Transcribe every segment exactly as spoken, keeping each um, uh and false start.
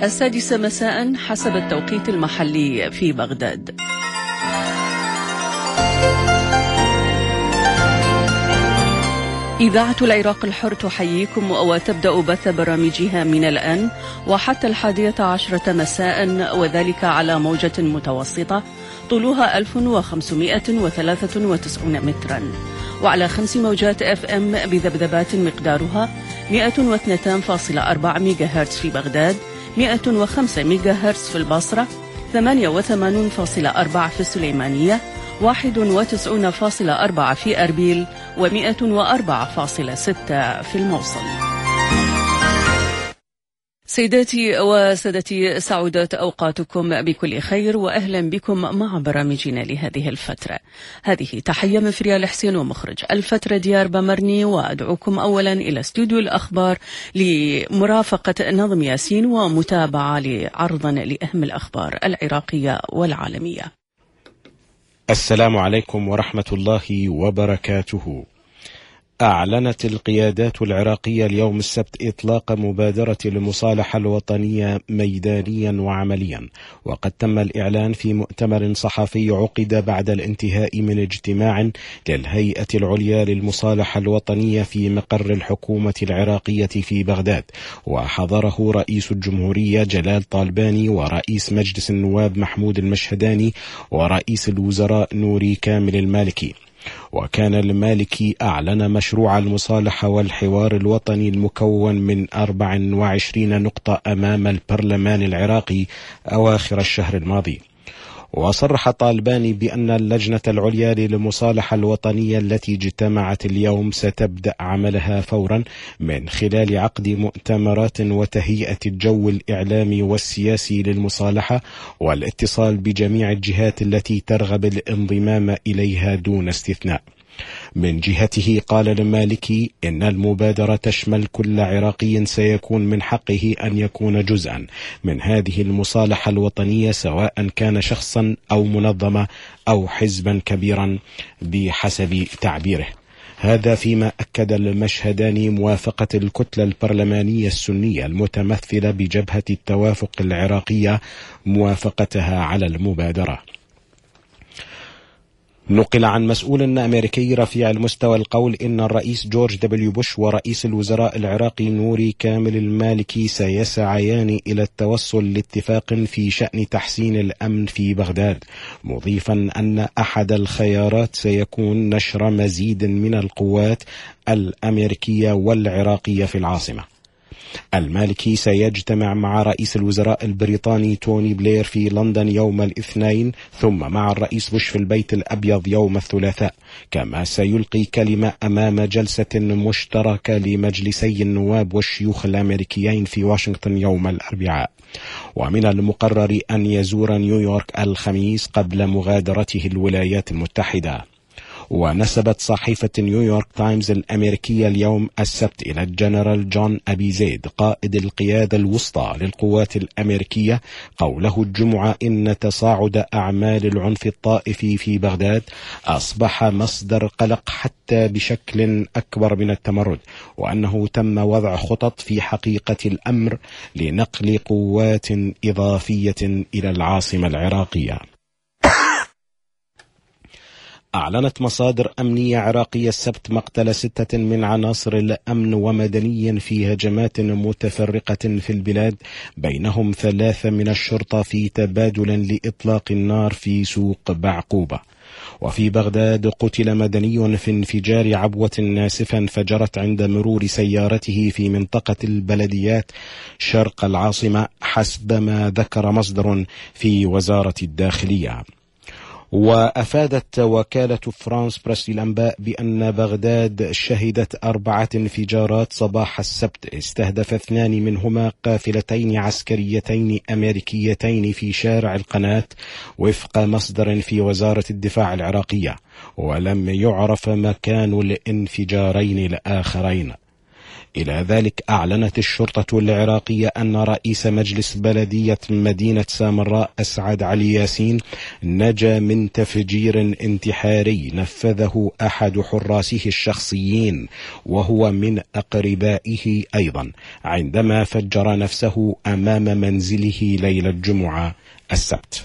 السادسة مساء حسب التوقيت المحلي في بغداد. إذاعة العراق الحر تحييكم وتبدأ بث برامجها من الآن وحتى الحادية عشرة مساء، وذلك على موجة متوسطة طولها ألف وخمسمائة وثلاثة وتسعين مترا، وعلى خمس موجات اف ام بذبذبات مقدارها مئة واثنين فاصلة أربعة ميجا هرتز في بغداد، مئة وخمسة ميجا هرتز في البصرة، ثمانية وثمانين فاصلة أربعة في السليمانية، واحد وتسعين فاصلة أربعة في أربيل، ومئة وأربعة فاصلة ستة في الموصل. سيداتي وسادتي، سعودت أوقاتكم بكل خير وأهلا بكم مع برامجنا لهذه الفترة. هذه تحية من فريال حسين ومخرج الفترة ديار بمرني، وأدعوكم أولا إلى استوديو الأخبار لمرافقة نظم ياسين ومتابعة لعرضا لأهم الأخبار العراقية والعالمية. السلام عليكم ورحمة الله وبركاته. أعلنت القيادات العراقية اليوم السبت إطلاق مبادرة المصالحة الوطنية ميدانيا وعمليا، وقد تم الإعلان في مؤتمر صحفي عقد بعد الانتهاء من اجتماع للهيئة العليا للمصالحة الوطنية في مقر الحكومة العراقية في بغداد، وحضره رئيس الجمهورية جلال طالباني ورئيس مجلس النواب محمود المشهداني ورئيس الوزراء نوري كامل المالكي. وكان المالكي أعلن مشروع المصالحة والحوار الوطني المكون من أربع وعشرين نقطة أمام البرلمان العراقي أواخر الشهر الماضي. وصرح طالباني بأن اللجنة العليا للمصالحة الوطنية التي اجتمعت اليوم ستبدأ عملها فورا من خلال عقد مؤتمرات وتهيئة الجو الإعلامي والسياسي للمصالحة والاتصال بجميع الجهات التي ترغب الانضمام إليها دون استثناء. من جهته قال المالكي إن المبادرة تشمل كل عراقي سيكون من حقه أن يكون جزءا من هذه المصالحة الوطنية، سواء كان شخصا أو منظمة أو حزبا كبيرا بحسب تعبيره. هذا فيما أكد المشهداني موافقة الكتلة البرلمانية السنية المتمثلة بجبهة التوافق العراقية موافقتها على المبادرة. نقل عن مسؤول أمريكي رفيع المستوى القول إن الرئيس جورج دبليو بوش ورئيس الوزراء العراقي نوري كامل المالكي سيسعيان إلى التوصل لاتفاق في شأن تحسين الأمن في بغداد، مضيفا أن أحد الخيارات سيكون نشر مزيد من القوات الأمريكية والعراقية في العاصمة. المالكي سيجتمع مع رئيس الوزراء البريطاني توني بلير في لندن يوم الاثنين، ثم مع الرئيس بوش في البيت الأبيض يوم الثلاثاء، كما سيلقي كلمة أمام جلسة مشتركة لمجلسي النواب والشيوخ الأمريكيين في واشنطن يوم الأربعاء. ومن المقرر أن يزور نيويورك الخميس قبل مغادرته الولايات المتحدة. ونسبت صحيفة نيويورك تايمز الأمريكية اليوم السبت إلى الجنرال جون أبي زيد قائد القيادة الوسطى للقوات الأمريكية قوله الجمعة إن تصاعد أعمال العنف الطائفي في بغداد أصبح مصدر قلق حتى بشكل أكبر من التمرد، وأنه تم وضع خطط في حقيقة الأمر لنقل قوات إضافية إلى العاصمة العراقية. أعلنت مصادر أمنية عراقية السبت مقتل ستة من عناصر الأمن ومدنيا في هجمات متفرقة في البلاد، بينهم ثلاثة من الشرطة في تبادل لإطلاق النار في سوق بعقوبة. وفي بغداد قتل مدني في انفجار عبوة ناسفة انفجرت عند مرور سيارته في منطقة البلديات شرق العاصمة، حسب ما ذكر مصدر في وزارة الداخلية. وأفادت وكالة فرانس بريس للأنباء بأن بغداد شهدت أربعة انفجارات صباح السبت استهدف اثنان منهما قافلتين عسكريتين أمريكيتين في شارع القناة وفق مصدر في وزارة الدفاع العراقية، ولم يعرف مكان الانفجارين الآخرين. إلى ذلك أعلنت الشرطة العراقية أن رئيس مجلس بلدية مدينة سامراء أسعد علي ياسين نجا من تفجير انتحاري نفذه أحد حراسه الشخصيين وهو من أقربائه أيضا عندما فجر نفسه أمام منزله ليلة الجمعة السبت.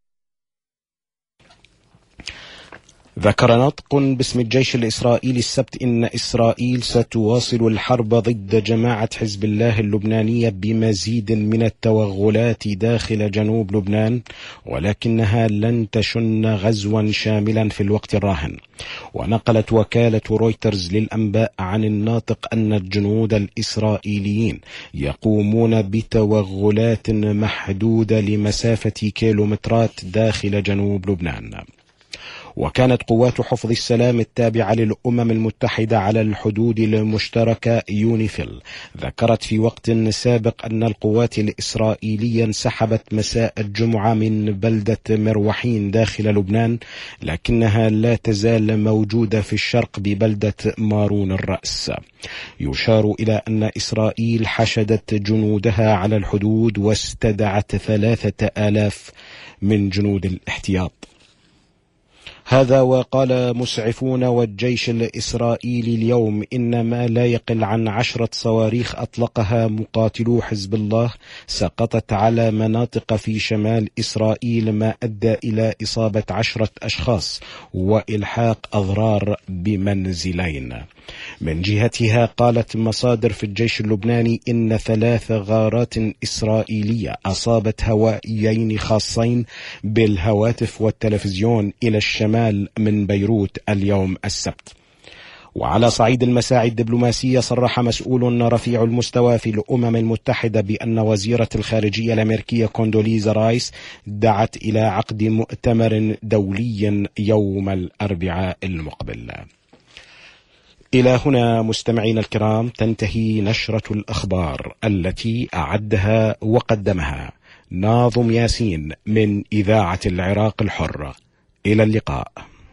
ذكر ناطق باسم الجيش الإسرائيلي السبت إن إسرائيل ستواصل الحرب ضد جماعة حزب الله اللبنانية بمزيد من التوغلات داخل جنوب لبنان، ولكنها لن تشن غزوا شاملا في الوقت الراهن. ونقلت وكالة رويترز للأنباء عن الناطق أن الجنود الإسرائيليين يقومون بتوغلات محدودة لمسافة كيلومترات داخل جنوب لبنان. وكانت قوات حفظ السلام التابعة للأمم المتحدة على الحدود المشتركة يونيفيل ذكرت في وقت سابق أن القوات الإسرائيلية انسحبت مساء الجمعة من بلدة مروحين داخل لبنان، لكنها لا تزال موجودة في الشرق ببلدة مارون الرأس. يشار إلى أن إسرائيل حشدت جنودها على الحدود واستدعت ثلاثة آلاف من جنود الاحتياط. هذا وقال مسعفون والجيش الإسرائيلي اليوم إن ما لا يقل عن عشرة صواريخ أطلقها مقاتلو حزب الله سقطت على مناطق في شمال إسرائيل، ما أدى إلى إصابة عشرة أشخاص وإلحاق أضرار بمنزلين. من جهتها قالت مصادر في الجيش اللبناني إن ثلاث غارات إسرائيلية أصابت هوائيين خاصين بالهواتف والتلفزيون إلى الشمال من بيروت اليوم السبت. وعلى صعيد المساعي الدبلوماسية صرح مسؤول رفيع المستوى في الأمم المتحدة بأن وزيرة الخارجية الأمريكية كوندوليزا رايس دعت إلى عقد مؤتمر دولي يوم الأربعاء المقبل. إلى هنا مستمعين الكرام تنتهي نشرة الأخبار التي أعدها وقدمها ناظم ياسين من إذاعة العراق الحرة. إلى اللقاء.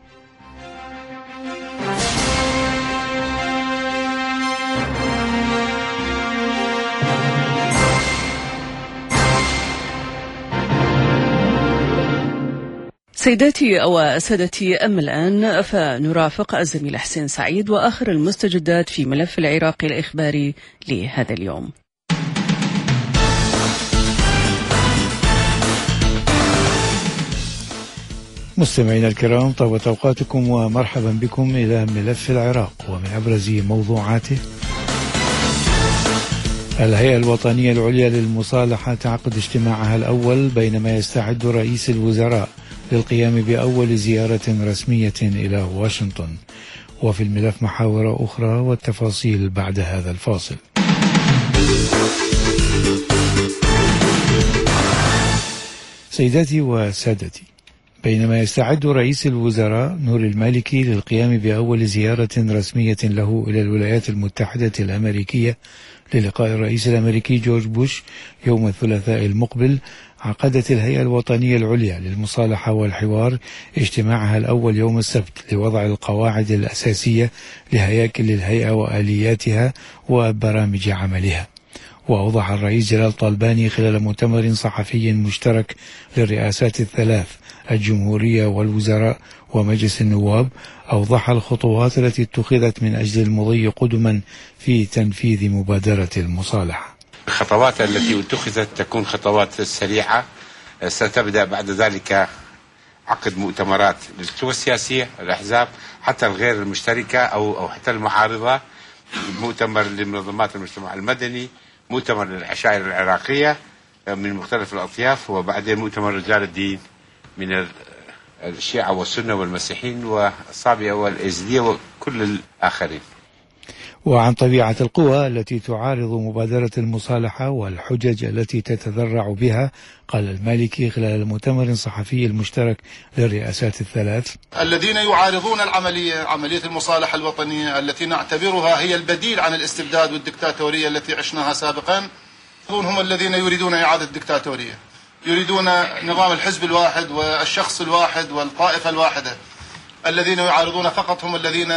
سيداتي وسادتي، أما الآن فنرافق الزميل حسين سعيد وآخر المستجدات في ملف العراق الإخباري لهذا اليوم. مستمعينا الكرام، طابت أوقاتكم ومرحبا بكم إلى ملف العراق. ومن أبرز موضوعاته: الهيئة الوطنية العليا للمصالحة تعقد اجتماعها الأول بينما يستعد رئيس الوزراء للقيام بأول زيارة رسمية إلى واشنطن. وفي الملف محاور أخرى والتفاصيل بعد هذا الفاصل. سيداتي وسادتي، بينما يستعد رئيس الوزراء نور المالكي للقيام بأول زيارة رسمية له إلى الولايات المتحدة الأمريكية للقاء الرئيس الأمريكي جورج بوش يوم الثلاثاء المقبل، عقدت الهيئة الوطنية العليا للمصالحة والحوار اجتماعها الأول يوم السبت لوضع القواعد الأساسية لهياكل الهيئة وآلياتها وبرامج عملها. وأوضح الرئيس جلال طالباني خلال مؤتمر صحفي مشترك للرئاسات الثلاث الجمهورية والوزراء ومجلس النواب، أوضح الخطوات التي اتخذت من أجل المضي قدما في تنفيذ مبادرة المصالحة. الخطوات التي اتخذت تكون خطوات سريعة، ستبدأ بعد ذلك عقد مؤتمرات للقوى السياسية، الأحزاب، حتى الغير المشتركة أو أو حتى المعارضة، مؤتمر لمنظمات المجتمع المدني، مؤتمر للعشائر العراقية من مختلف الأطياف، وبعدين مؤتمر رجال الدين من الشيعة والسنة والمسيحيين والصابئة والإزدية وكل الآخرين. وعن طبيعة القوى التي تعارض مبادرة المصالحة والحجج التي تتذرع بها، قال المالكي خلال المؤتمر الصحفي المشترك للرئاسات الثلاث: الذين يعارضون العملية، عملية المصالحة الوطنية التي نعتبرها هي البديل عن الاستبداد والدكتاتورية التي عشناها سابقا، هم الذين يريدون إعادة الدكتاتورية، يريدون نظام الحزب الواحد والشخص الواحد والطائفة الواحدة. الذين يعارضون فقط هم الذين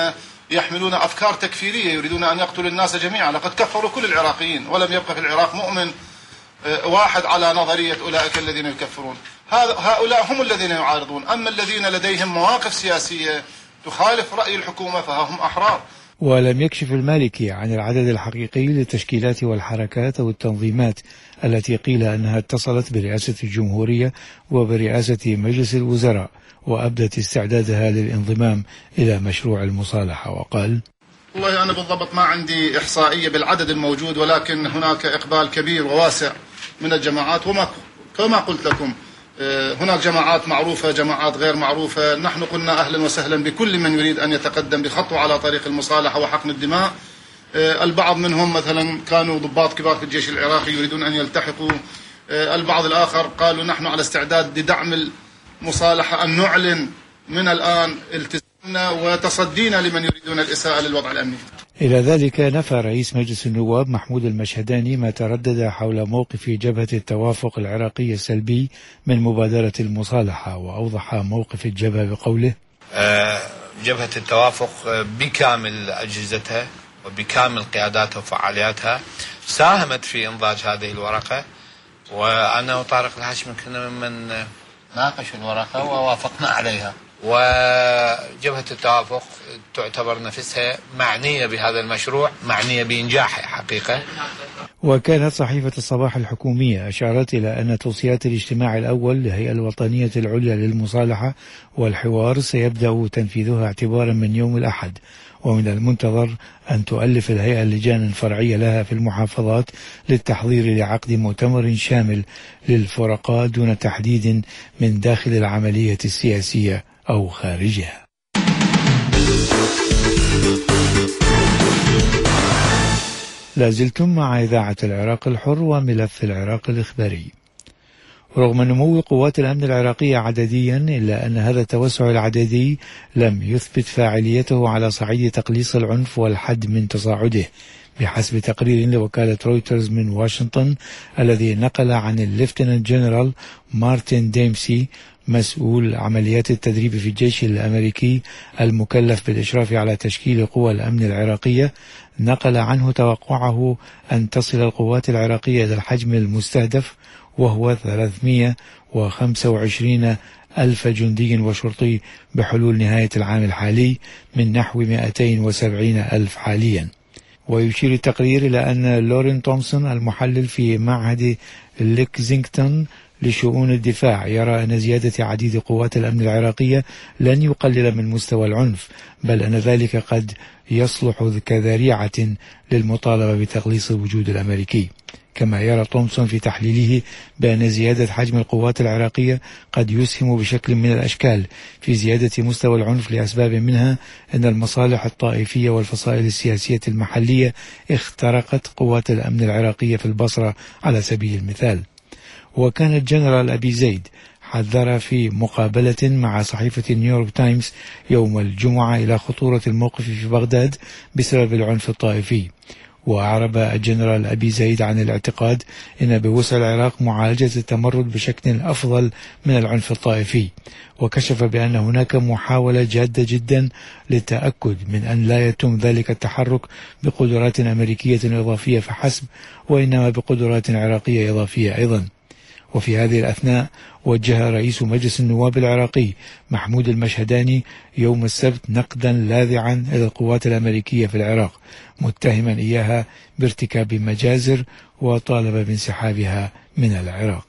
يحملون أفكار تكفيرية، يريدون أن يقتلوا الناس جميعا. لقد كفروا كل العراقيين ولم يبقى في العراق مؤمن واحد على نظرية أولئك الذين يكفرون. هؤلاء هم الذين يعارضون. أما الذين لديهم مواقف سياسية تخالف رأي الحكومة فهم أحرار. ولم يكشف المالكي عن العدد الحقيقي للتشكيلات والحركات أو التنظيمات التي قيل أنها اتصلت برئاسة الجمهورية وبرئاسة مجلس الوزراء وأبدت استعدادها للانضمام إلى مشروع المصالحة، وقال: والله أنا بالضبط ما عندي إحصائية بالعدد الموجود، ولكن هناك إقبال كبير وواسع من الجماعات، وما كما قلت لكم هناك جماعات معروفة جماعات غير معروفة. نحن قلنا أهلا وسهلا بكل من يريد أن يتقدم بخطوة على طريق المصالحة وحقن الدماء. البعض منهم مثلا كانوا ضباط كبار في الجيش العراقي يريدون أن يلتحقوا. البعض الآخر قالوا نحن على استعداد لدعم المصالحة، أن نعلن من الآن التزامنا وتصدينا لمن يريدون الإساءة للوضع الأمني. إلى ذلك نفى رئيس مجلس النواب محمود المشهداني ما تردد حول موقف جبهة التوافق العراقي السلبي من مبادرة المصالحة، وأوضح موقف الجبهة بقوله: جبهة التوافق بكامل أجهزتها وبكامل قياداتها وفعالياتها ساهمت في إنضاج هذه الورقة، وأنا وطارق الهاشمي كنا ممن ناقش الورقة ووافقنا عليها. وجبهة التوافق تعتبر نفسها معنية بهذا المشروع، معنية بإنجاحه حقيقة. وكانت صحيفة الصباح الحكومية أشارت إلى أن توصيات الاجتماع الأول للهيئة الوطنية العليا للمصالحة والحوار سيبدأ تنفيذها اعتبارا من يوم الأحد، ومن المنتظر أن تؤلف الهيئة اللجان الفرعية لها في المحافظات للتحضير لعقد مؤتمر شامل للفرقاء دون تحديد من داخل العملية السياسية أو خارجها. لازلتم مع إذاعة العراق الحر وملف العراق الإخباري. رغم نمو قوات الأمن العراقية عدديا، إلا أن هذا التوسع العددي لم يثبت فاعليته على صعيد تقليص العنف والحد من تصاعده، بحسب تقرير لوكالة رويترز من واشنطن الذي نقل عن الليفتنانت جنرال مارتن ديمسي مسؤول عمليات التدريب في الجيش الأمريكي المكلف بالإشراف على تشكيل قوى الأمن العراقية. نقل عنه توقعه أن تصل القوات العراقية إلى الحجم المستهدف، وهو ثلاثمئة وخمسة وعشرين ألف جندي وشرطي بحلول نهاية العام الحالي من نحو مئتين وسبعين ألف حاليا. ويشير التقرير إلى أن لورين تومسون المحلل في معهد ليكزينغتون لشؤون الدفاع يرى أن زيادة عديد قوات الأمن العراقية لن يقلل من مستوى العنف، بل أن ذلك قد يصلح كذريعة للمطالبة بتقليص الوجود الأمريكي. كما يرى تومسون في تحليله بأن زيادة حجم القوات العراقية قد يسهم بشكل من الأشكال في زيادة مستوى العنف لأسباب منها أن المصالح الطائفية والفصائل السياسية المحلية اخترقت قوات الأمن العراقية في البصرة على سبيل المثال. وكان الجنرال أبي زيد حذر في مقابلة مع صحيفة نيويورك تايمز يوم الجمعة إلى خطورة الموقف في بغداد بسبب العنف الطائفي. وأعرب الجنرال أبي زيد عن الاعتقاد أن بوسع العراق معالجة التمرد بشكل أفضل من العنف الطائفي، وكشف بأن هناك محاولة جادة جدا للتأكد من أن لا يتم ذلك التحرك بقدرات أمريكية إضافية فحسب، وإنما بقدرات عراقية إضافية أيضا. وفي هذه الأثناء وجه رئيس مجلس النواب العراقي محمود المشهداني يوم السبت نقدا لاذعا إلى القوات الأمريكية في العراق، متهما إياها بارتكاب مجازر، وطالب بانسحابها من العراق.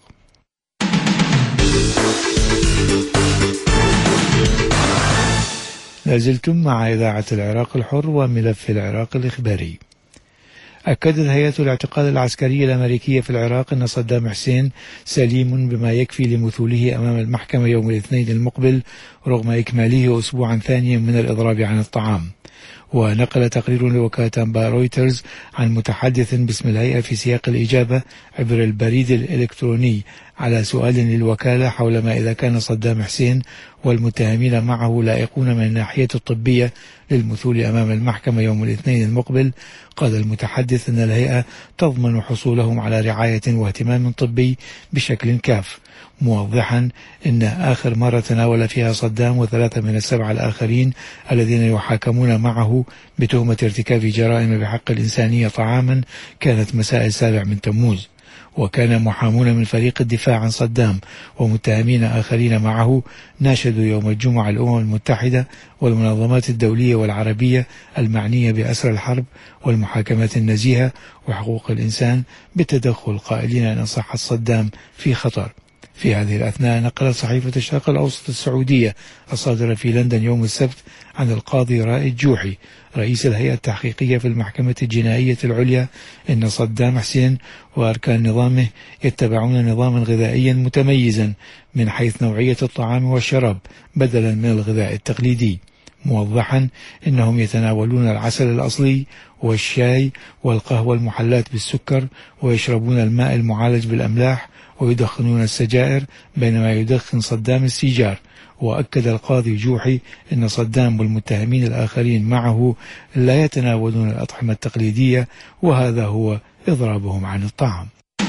لازلتم مع إذاعة العراق الحر وملف العراق الإخباري. أكدت هيئة الاعتقال العسكرية الأمريكية في العراق أن صدام حسين سليم بما يكفي لمثوله أمام المحكمة يوم الاثنين المقبل، رغم إكماله أسبوعا ثانيا من الإضراب عن الطعام. ونقل تقرير لوكالة أنباء رويترز عن متحدث باسم الهيئة في سياق الإجابة عبر البريد الإلكتروني على سؤال للوكالة حول ما إذا كان صدام حسين والمتهمين معه لائقون من الناحية الطبية للمثول أمام المحكمة يوم الاثنين المقبل. قال المتحدث أن الهيئة تضمن حصولهم على رعاية واهتمام طبي بشكل كاف، موضحا أن آخر مرة تناول فيها صدام وثلاثة من السبعة الآخرين الذين يحاكمون معه بتهمة ارتكاب جرائم بحق الإنسانية طعاما كانت مساء السابع من تموز. وكان محامون من فريق الدفاع عن صدام ومتهمين آخرين معه ناشدوا يوم الجمعة الأمم المتحدة والمنظمات الدولية والعربية المعنية بأسر الحرب والمحاكمات النزيهة وحقوق الإنسان بالتدخل، قائلين أن صحة صدام في خطر. في هذه الأثناء نقلت صحيفة الشرق الأوسط السعودية الصادرة في لندن يوم السبت عن القاضي رائد جوحي رئيس الهيئة التحقيقية في المحكمة الجنائية العليا أن صدام حسين وأركان نظامه يتبعون نظاما غذائيا متميزا من حيث نوعية الطعام والشراب بدلا من الغذاء التقليدي، موضحا أنهم يتناولون العسل الأصلي والشاي والقهوة المحلات بالسكر ويشربون الماء المعالج بالأملاح ويدخنون السجائر بينما يدخن صدام السيجار. وأكد القاضي جوحي أن صدام والمتهمين الآخرين معه لا يتناولون الأطعمة التقليدية وهذا هو إضرابهم عن الطعام.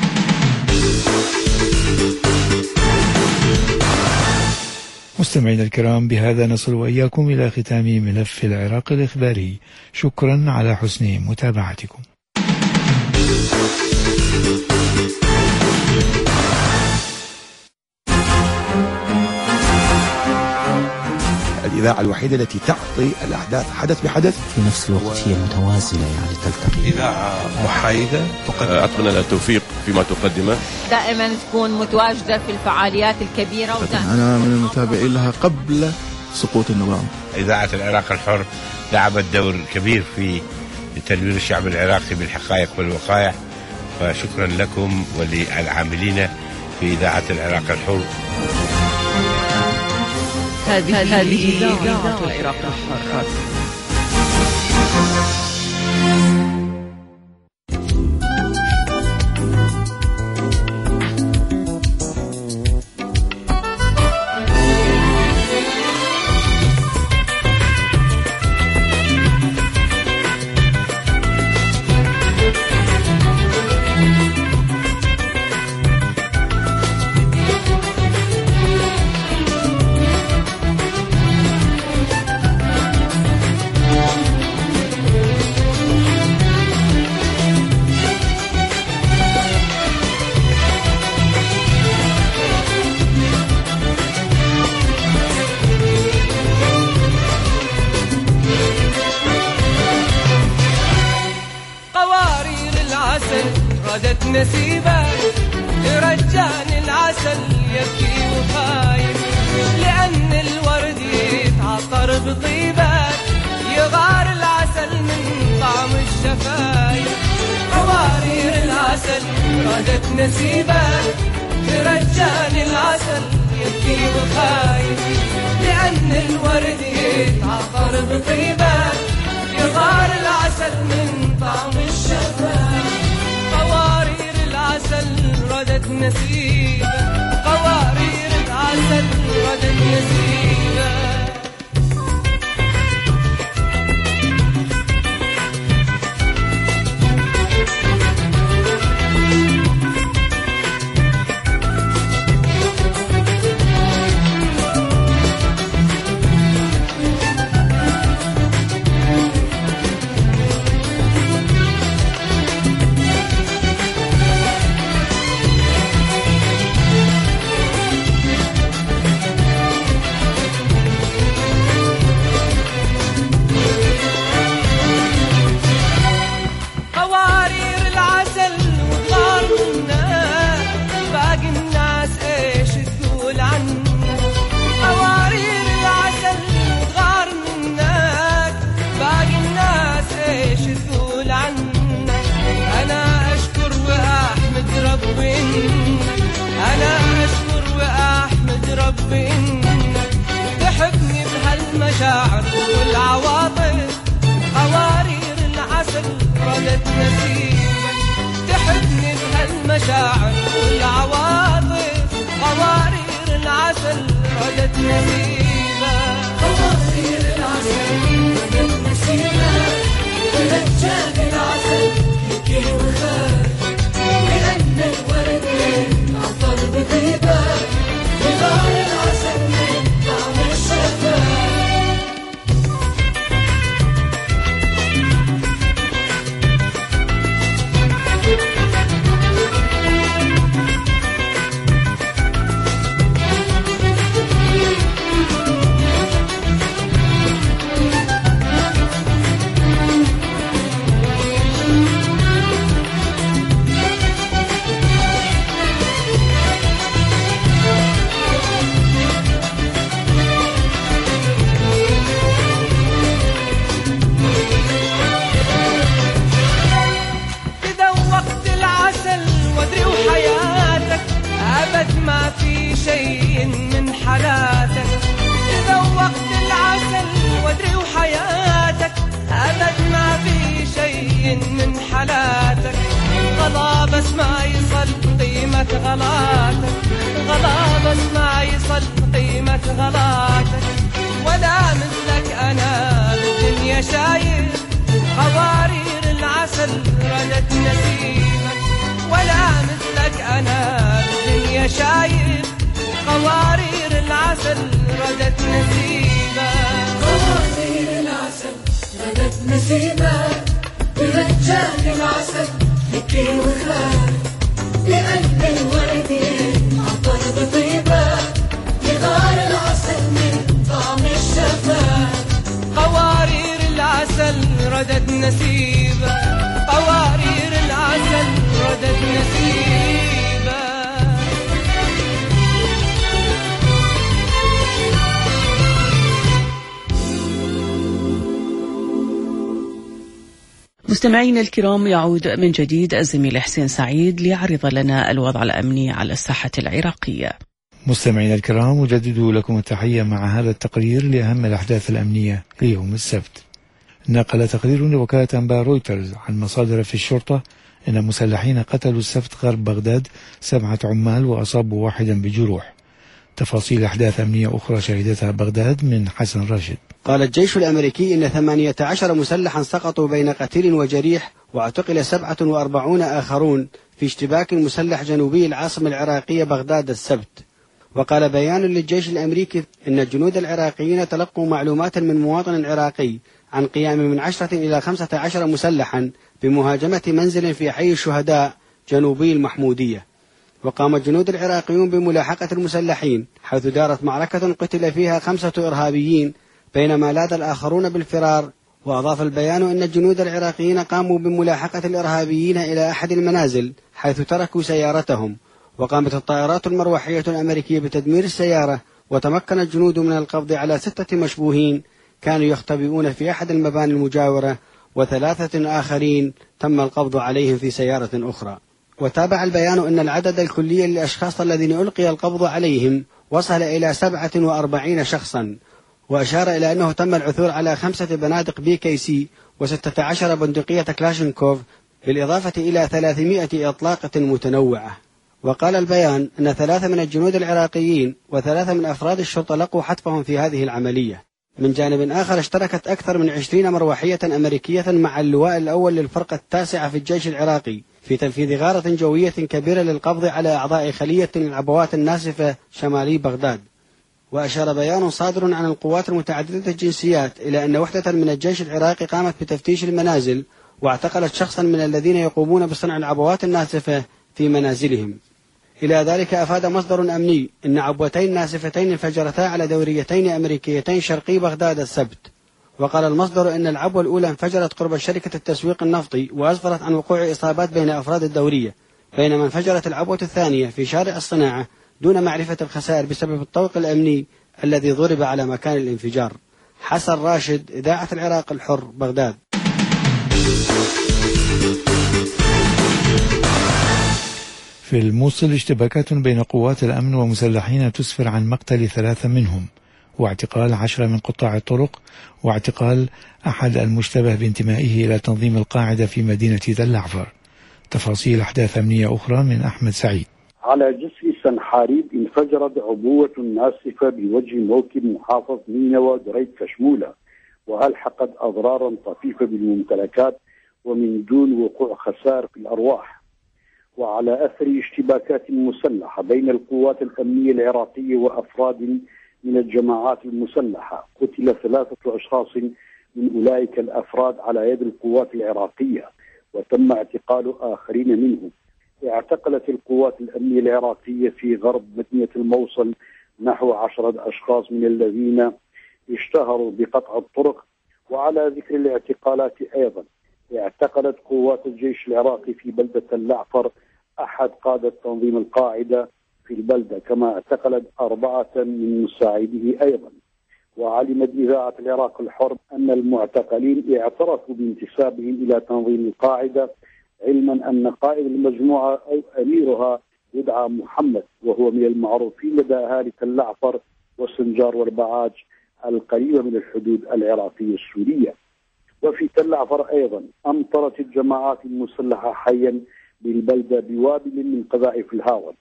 مستمعينا الكرام، بهذا نصل وإياكم إلى ختام ملف العراق الإخباري. شكرا على حسن متابعتكم. الإذاعة الوحيدة التي تعطي الأحداث حدث بحدث في نفس الوقت هي متوازنة، يعني تلتقي. إذاعة محايدة أتمنى لها التوفيق فيما تقدمه، دائما تكون متواجدة في الفعاليات الكبيرة. أنا من المتابعين لها قبل سقوط النظام. إذاعة العراق الحر لعبت دور كبير في تنوير الشعب العراقي بالحقائق والوقائع، فشكرا لكم وللعاملين في إذاعة العراق الحر. هذه هذه إذاعة العراق الحر. نسيبه لرجان العسل يبكي وخايف، لأن الورد يتعطر بطيبه يغار العسل من طعم الشفايف. قوارير العسل رادت نسيبه لرجان العسل يبكي وخايف، لأن الورد يتعطر بطيبه يغار العسل من طعم الشفايف. قوارير العسل ردت نسيبه، قوارير العسل ردت نسيبه. أنا أشكر وأحمد ربي إنك تحبني بهالمشاعر والعواطف. قوارير العسل ردت نسيبك تحبني بهالمشاعر والعواطف. قوارير العسل ردت نسيبك، قوارير العسل ردت نسيبك ورجال العسل يبكي وخايف، لأن الورد عطر بطيبه صلاتك غلا بس ما يصل قيمة غلاتك ولا مثلك أنا بالدنيا شايف قوارير العسل ردت نسيمك ولا مثلك أنا بالدنيا شايف قوارير العسل ردت نسيمك قوارير العسل ردت نسيمك برجال العسل هيك وخال بقلب الوردين عطر بطيبة بغار العسل من طعم الشفاء قوارير العسل ردت نسيبة قوارير العسل ردت نسيبة. مستمعينا الكرام، يعود من جديد الزميل حسين سعيد ليعرض لنا الوضع الأمني على الساحة العراقية. مستمعينا الكرام، أجدد لكم التحية مع هذا التقرير لأهم الأحداث الأمنية ليوم السبت. نقل تقرير لوكالة أنباء رويترز عن مصادر في الشرطة أن مسلحين قتلوا السبت غرب بغداد سبعة عمال وأصابوا واحدا بجروح. تفاصيل أحداث أمنية أخرى شهدتها بغداد من حسن راشد. قال الجيش الأمريكي إن ثمانية عشر مسلحا سقطوا بين قتيل وجريح، واعتقل سبعة وأربعون آخرون في اشتباك مسلح جنوبي العاصمة العراقية بغداد السبت. وقال بيان للجيش الأمريكي إن الجنود العراقيين تلقوا معلومات من مواطن عراقي عن قيام من عشرة إلى خمسة عشر مسلحا بمهاجمة منزل في حي الشهداء جنوبي المحمودية. وقام الجنود العراقيون بملاحقة المسلحين، حيث دارت معركة قتل فيها خمسة إرهابيين بينما لاذ الآخرون بالفرار. وأضاف البيان أن الجنود العراقيين قاموا بملاحقة الإرهابيين إلى أحد المنازل حيث تركوا سيارتهم، وقامت الطائرات المروحية الأمريكية بتدمير السيارة، وتمكن الجنود من القبض على ستة مشبوهين كانوا يختبئون في أحد المباني المجاورة، وثلاثة آخرين تم القبض عليهم في سيارة أخرى. وتابع البيان أن العدد الكلي للأشخاص الذين ألقي القبض عليهم وصل إلى سبعة وأربعين شخصا، وأشار إلى أنه تم العثور على خمسة بنادق بي كي سي وستة عشر بندقية كلاشينكوف، بالإضافة إلى ثلاثمائة إطلاقة متنوعة. وقال البيان أن ثلاثة من الجنود العراقيين وثلاثة من أفراد الشرطة لقوا حتفهم في هذه العملية. من جانب آخر، اشتركت أكثر من عشرين مروحية أمريكية مع اللواء الأول للفرقة التاسعة في الجيش العراقي في تنفيذ غارة جوية كبيرة للقبض على أعضاء خلية العبوات الناسفة شمالي بغداد. وأشار بيان صادر عن القوات المتعددة الجنسيات إلى أن وحدة من الجيش العراقي قامت بتفتيش المنازل واعتقلت شخصا من الذين يقومون بصنع العبوات الناسفة في منازلهم. إلى ذلك أفاد مصدر أمني أن عبوتين ناسفتين انفجرتا على دوريتين أمريكيتين شرقي بغداد السبت. وقال المصدر أن العبوة الأولى انفجرت قرب شركة التسويق النفطي وأسفرت عن وقوع إصابات بين أفراد الدورية، بينما انفجرت العبوة الثانية في شارع الصناعة دون معرفة الخسائر بسبب الطوق الأمني الذي ضرب على مكان الانفجار. حسن راشد، إذاعة العراق الحر، بغداد. في الموصل اشتباكات بين قوات الأمن ومسلحين تسفر عن مقتل ثلاثة منهم واعتقال عشرة من قطاع الطرق واعتقال أحد المشتبه بانتمائه إلى تنظيم القاعدة في مدينة تل العفر. تفاصيل أحداث أمنية أخرى من أحمد سعيد. على جسر سنحاريب انفجرت عبوة ناسفة بوجه موكب محافظ نينوى دريد كشمولة، وألحقت أضرارا طفيفة بالممتلكات ومن دون وقوع خسائر في الأرواح. وعلى أثر اشتباكات مسلحة بين القوات الأمنية العراقية وأفراد من الجماعات المسلحة، قتل ثلاثة أشخاص من أولئك الأفراد على يد القوات العراقية، وتم اعتقال آخرين منهم. اعتقلت القوات الأمنية العراقية في غرب مدينة الموصل نحو عشرة أشخاص من الذين اشتهروا بقطع الطرق. وعلى ذكر الاعتقالات أيضا، اعتقلت قوات الجيش العراقي في بلدة العفر أحد قادة تنظيم القاعدة في البلدة، كما اعتقلت أربعة من مساعديه أيضا. وعلمت إذاعة العراق الحر أن المعتقلين اعترفوا بانتسابهم إلى تنظيم القاعدة، علما أن قائد المجموعة أو أميرها يدعى محمد، وهو من المعروفين لدى أهالي تل العفر والسنجار والبعاج القريبة من الحدود العراقية السورية. وفي تل العفر أيضا أمطرت الجماعات المسلحة حيا بالبلدة بوابل من قذائف الهاون،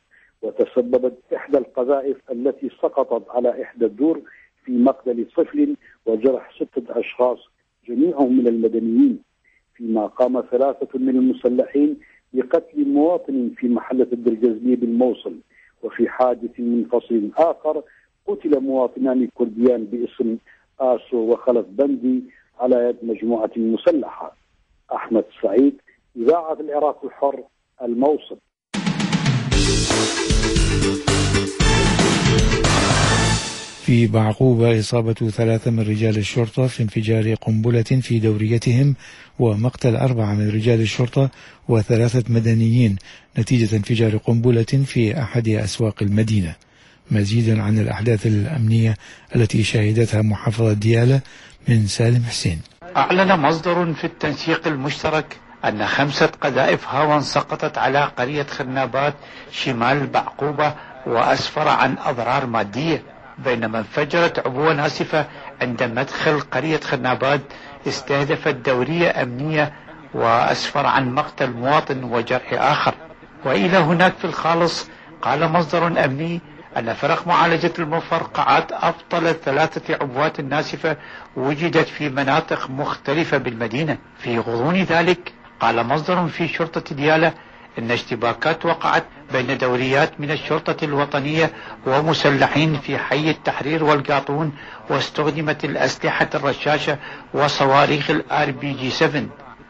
وتسببت إحدى القذائف التي سقطت على إحدى الدور في مقتل طفل وجرح ستة أشخاص جميعهم من المدنيين، فيما قام ثلاثة من المسلحين بقتل مواطن في محلة الدرجزلي بالموصل. وفي حادث منفصل آخر قتل مواطنان كرديان باسم آسو وخلف بندي على يد مجموعة مسلحة. أحمد سعيد، إذاعة العراق الحر، الموصل. في بعقوبة إصابة ثلاثة من رجال الشرطة في انفجار قنبلة في دوريتهم، ومقتل أربعة من رجال الشرطة وثلاثة مدنيين نتيجة انفجار قنبلة في أحد أسواق المدينة. مزيدا عن الأحداث الأمنية التي شهدتها محافظة ديالى من سالم حسين. أعلن مصدر في التنسيق المشترك أن خمسة قذائف هاون سقطت على قرية خرنابات شمال بعقوبة وأسفر عن أضرار مادية، بينما انفجرت عبوة ناسفة عند مدخل قرية خرنابات استهدفت دورية أمنية وأسفر عن مقتل مواطن وجرح آخر. وإلى هناك في الخالص قال مصدر أمني أن فرق معالجة المفرقعات أبطلت ثلاثة عبوات ناسفة وجدت في مناطق مختلفة بالمدينة. في غضون ذلك قال مصدر في شرطة ديالى إن اشتباكات وقعت بين دوريات من الشرطة الوطنية ومسلحين في حي التحرير والقاطون، واستخدمت الأسلحة الرشاشة وصواريخ الآر بي جي سبعة.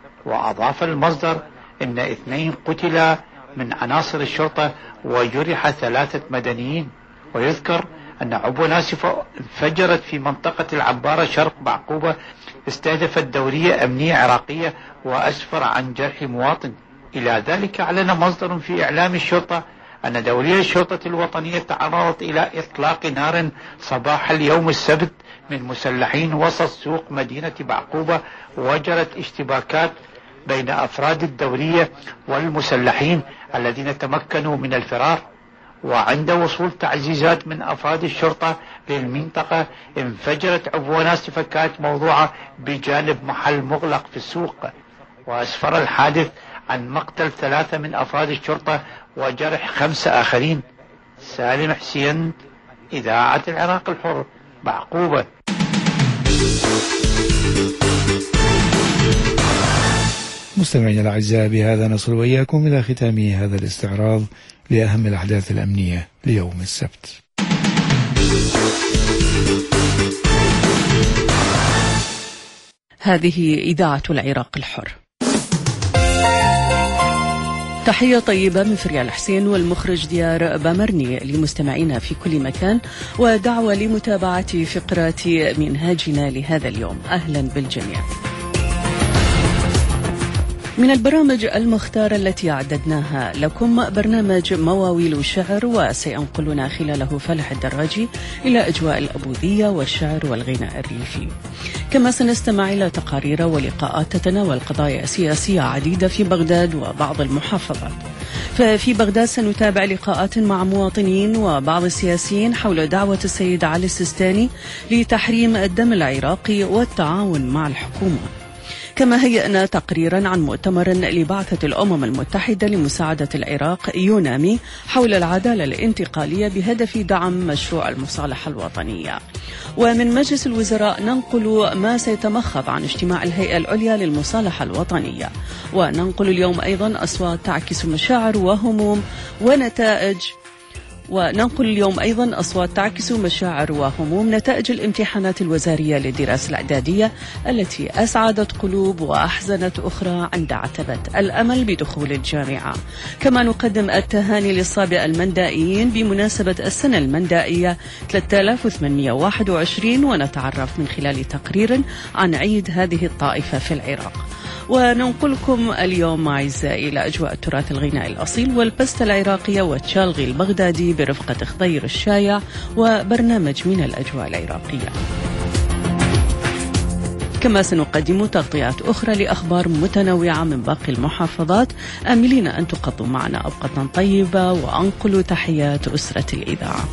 وأضاف المصدر إن اثنين قتلا من عناصر الشرطة وجرح ثلاثة مدنيين. ويذكر أن عبوة ناسفة انفجرت في منطقة العبارة شرق بعقوبة استهدفت دورية أمنية عراقية وأسفر عن جرح مواطن. إلى ذلك أعلن مصدر في إعلام الشرطة أن دورية الشرطة الوطنية تعرضت إلى إطلاق نار صباح اليوم السبت من مسلحين وسط سوق مدينة بعقوبة، وجرت اشتباكات بين أفراد الدورية والمسلحين الذين تمكنوا من الفرار. وعند وصول تعزيزات من أفراد الشرطة للمنطقة انفجرت عبوة ناسفة كانت موضوعة بجانب محل مغلق في السوق، وأسفر الحادث عن مقتل ثلاثة من أفراد الشرطة وجرح خمسة آخرين. سالم حسين، إذاعة العراق الحر، بعقوبة. مستمعينا الأعزاء، بهذا نصل وإياكم إلى ختام هذا الاستعراض لأهم الأحداث الأمنية ليوم السبت. هذه إذاعة العراق الحر. تحية طيبة من فريال حسين والمخرج ديار بامرني لمستمعينا في كل مكان، ودعوة لمتابعة فقرات منهاجنا لهذا اليوم. أهلا بالجميع. من البرامج المختارة التي أعددناها لكم برنامج مواويل شعر، وسينقلنا خلاله فلح الدراجي إلى أجواء الأبوذية والشعر والغناء الريفي. كما سنستمع إلى تقارير ولقاءات تتناول قضايا سياسية عديدة في بغداد وبعض المحافظات. ففي بغداد سنتابع لقاءات مع مواطنين وبعض السياسيين حول دعوة السيد علي السيستاني لتحريم الدم العراقي والتعاون مع الحكومة. كما هيئنا تقريرا عن مؤتمر لبعثة الأمم المتحدة لمساعدة العراق يونامي حول العدالة الانتقالية بهدف دعم مشروع المصالحة الوطنية. ومن مجلس الوزراء ننقل ما سيتمخض عن اجتماع الهيئة العليا للمصالحة الوطنية، وننقل اليوم أيضا أصوات تعكس مشاعر وهموم ونتائج وننقل اليوم أيضا أصوات تعكس مشاعر وهموم نتائج الامتحانات الوزارية للدراسة الإعدادية التي أسعدت قلوب وأحزنت أخرى عند عتبة الأمل بدخول الجامعة. كما نقدم التهاني للصابئة المندائيين بمناسبة السنة المندائية ثلاثة آلاف وثمانمئة وواحد وعشرين، ونتعرف من خلال تقرير عن عيد هذه الطائفة في العراق. وننقلكم اليوم أعزائي إلى أجواء التراث الغنائي الأصيل والبستة العراقية والتشالغي البغدادي برفقة خضير الشايع وبرنامج من الأجواء العراقية. كما سنقدم تغطيات أخرى لأخبار متنوعة من باقي المحافظات، آملين أن تقضوا معنا أوقاتا طيبة، وأنقل تحيات أسرة الإذاعة.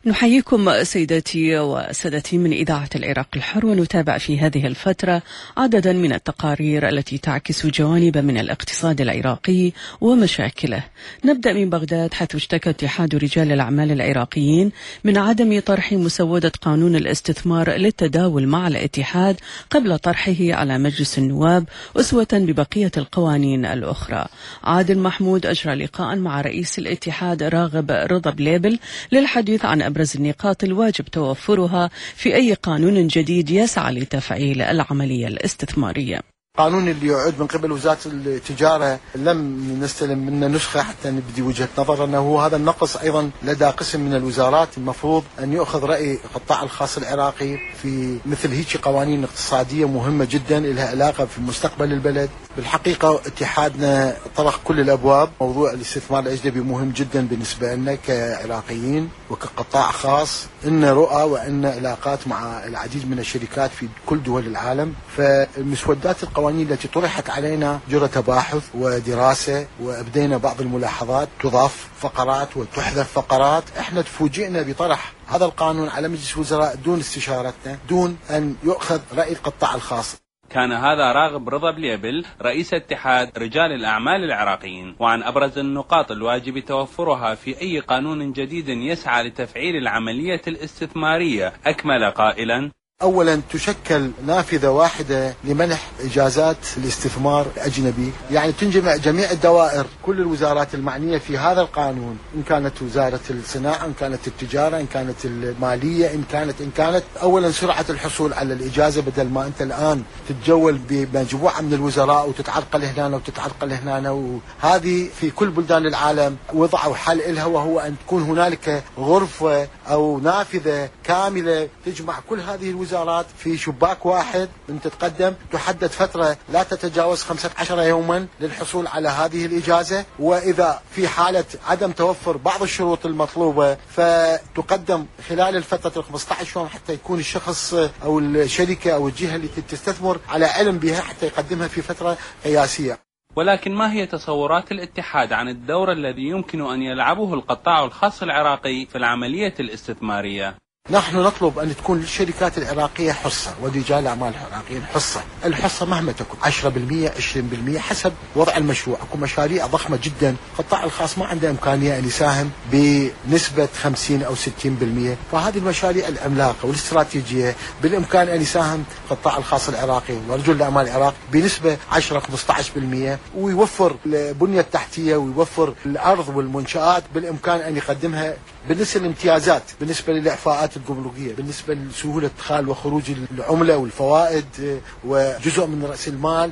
نحييكم سيداتي وسادتي من إذاعة العراق الحر، ونتابع في هذه الفترة عددا من التقارير التي تعكس جوانب من الاقتصاد العراقي ومشاكله. نبدأ من بغداد، حيث اشتكى اتحاد رجال الأعمال العراقيين من عدم طرح مسودة قانون الاستثمار للتداول مع الاتحاد قبل طرحه على مجلس النواب أسوة ببقية القوانين الأخرى. عادل محمود أجرى لقاء مع رئيس الاتحاد راغب رضا بليبل للحديث عن أبرز النقاط الواجب توفرها في أي قانون جديد يسعى لتفعيل العملية الاستثمارية. القانون اللي يعود من قبل وزارة التجارة لم نستلم منه نسخة حتى نبدي وجهة نظر أنه هذا النقص أيضا لدى قسم من الوزارات المفروض أن يأخذ رأي القطاع الخاص العراقي في مثل هيك قوانين اقتصادية مهمة جدا لها علاقة في مستقبل البلد. بالحقيقة اتحادنا طرق كل الأبواب. موضوع الاستثمار الأجنبي مهم جدا بالنسبة لنا كعراقيين وكقطاع خاص. إن رؤى وإن علاقات مع العديد من الشركات في كل دول العالم. فالمسودات القوانين التي طرحت علينا جرى تباحث ودراسة، وأبدينا بعض الملاحظات، تضاف فقرات وتحذف فقرات. احنا تفوجئنا بطرح هذا القانون على مجلس الوزراء دون استشارتنا، دون أن يؤخذ رأي القطاع الخاص. كان هذا راغب رضا بليبل رئيس اتحاد رجال الأعمال العراقيين، وعن أبرز النقاط الواجب توفرها في أي قانون جديد يسعى لتفعيل العملية الاستثمارية. أكمل قائلا: أولا تشكل نافذة واحدة لمنح إجازات الاستثمار الأجنبي، يعني تنجمع جميع الدوائر كل الوزارات المعنية في هذا القانون، إن كانت وزارة الصناعة، إن كانت التجارة، إن كانت المالية، إن كانت إن كانت أولا سرعة الحصول على الإجازة، بدل ما أنت الآن تتجول بمجموعة من الوزراء وتتعرقل هنا وتتعرقل هنا. وهذه في كل بلدان العالم وضعوا حل إلها، وهو أن تكون هنالك غرفة أو نافذة كاملة تجمع كل هذه الوزارات في شباك واحد. من تتقدم تحدد فترة لا تتجاوز خمسة عشر يوما للحصول على هذه الإجازة، وإذا في حالة عدم توفر بعض الشروط المطلوبة فتقدم خلال الفترة خمسة عشر يوم حتى يكون الشخص أو الشركة أو الجهة التي تستثمر على علم بها حتى يقدمها في فترة قياسية. ولكن ما هي تصورات الاتحاد عن الدور الذي يمكن أن يلعبه القطاع الخاص العراقي في العملية الاستثمارية؟ نحن نطلب أن تكون للشركات العراقية حصة ورجال الأعمال العراقيين حصة. الحصة مهما تكون عشرة بالمئة عشرين بالمئة حسب وضع المشروع. أكو مشاريع ضخمة جدا القطاع الخاص ما عنده إمكانية أن يساهم بنسبة خمسين أو ستين بالمئة، فهذه المشاريع العملاقة والاستراتيجية بالإمكان أن يساهم القطاع الخاص العراقي ورجل الأعمال العراقي بنسبة عشرة خمسة عشر بالمئة، ويوفر البنية التحتية ويوفر الأرض والمنشآت بالإمكان أن يقدمها. بالنسبة للامتيازات، بالنسبة للإعفاءات الجمركية، بالنسبة لسهولة إدخال وخروج العملة والفوائد وجزء من رأس المال،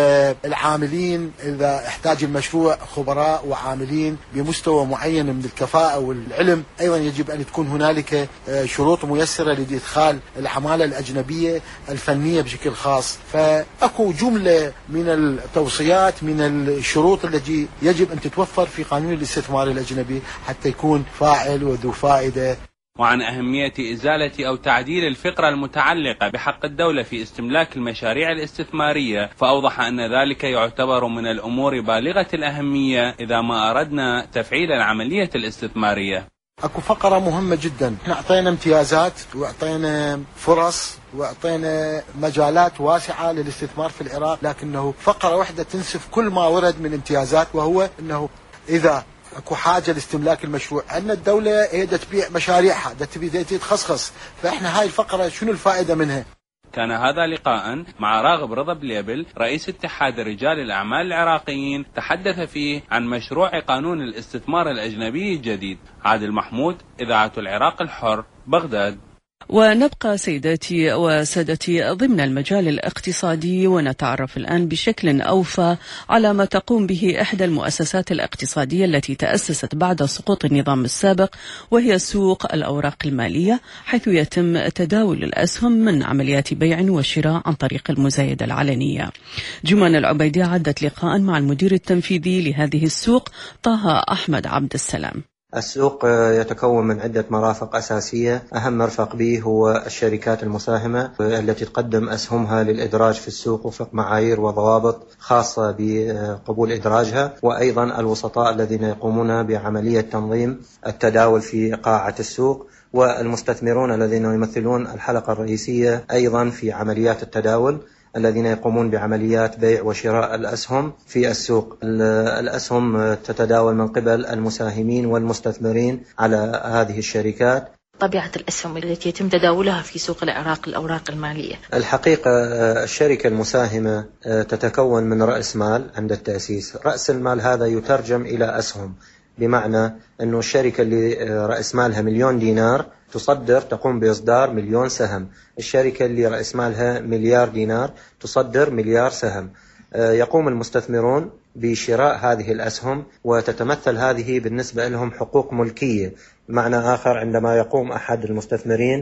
والعاملين إذا احتاج المشروع خبراء وعاملين بمستوى معين من الكفاءة والعلم. أيضا يجب أن تكون هنالك شروط ميسرة لإدخال العمالة الأجنبية الفنية بشكل خاص. فأكو جملة من التوصيات من الشروط التي يجب أن تتوفر في قانون الاستثمار الأجنبي حتى يكون فاعل وذو فائدة. وعن أهمية إزالة أو تعديل الفقرة المتعلقة بحق الدولة في استملاك المشاريع الاستثمارية، فأوضح أن ذلك يعتبر من الأمور بالغة الأهمية إذا ما أردنا تفعيل العملية الاستثمارية. أكو فقرة مهمة جدا، احنا أعطينا امتيازات وأعطينا فرص وأعطينا مجالات واسعة للاستثمار في العراق، لكنه فقرة واحدة تنسف كل ما ورد من امتيازات، وهو أنه إذا اكو حاجه لاستملاك المشروع ان الدوله هي تبيع مشاريعها، تبي تتخصص، فاحنا هاي الفقره شنو الفائده منها؟ كان هذا لقاء مع راغب رضا بليبل رئيس اتحاد رجال الأعمال العراقيين، تحدث فيه عن مشروع قانون الاستثمار الأجنبي الجديد. عادل محمود، إذاعة العراق الحر، بغداد. ونبقى سيداتي وسادتي ضمن المجال الاقتصادي، ونتعرف الآن بشكل أوفى على ما تقوم به إحدى المؤسسات الاقتصادية التي تأسست بعد سقوط النظام السابق، وهي سوق الأوراق المالية، حيث يتم تداول الأسهم من عمليات بيع وشراء عن طريق المزايدة العلنية. جمان العبيدي عدت لقاء مع المدير التنفيذي لهذه السوق طه أحمد عبد السلام. السوق يتكون من عدة مرافق أساسية، أهم مرفق به هو الشركات المساهمة التي تقدم أسهمها للإدراج في السوق وفق معايير وضوابط خاصة بقبول إدراجها، وأيضا الوسطاء الذين يقومون بعملية تنظيم التداول في قاعة السوق، والمستثمرون الذين يمثلون الحلقة الرئيسية أيضا في عمليات التداول الذين يقومون بعمليات بيع وشراء الأسهم في السوق. الأسهم تتداول من قبل المساهمين والمستثمرين على هذه الشركات. طبيعة الأسهم التي يتم تداولها في سوق العراق للأوراق المالية؟ الحقيقة الشركة المساهمة تتكون من رأس مال عند التأسيس، رأس المال هذا يترجم إلى أسهم، بمعنى أنه الشركة اللي رأس مالها مليون دينار تصدر تقوم بإصدار مليون سهم، الشركة اللي رأس مالها مليار دينار تصدر مليار سهم. يقوم المستثمرون بشراء هذه الأسهم، وتتمثل هذه بالنسبة لهم حقوق ملكية. معنى آخر، عندما يقوم أحد المستثمرين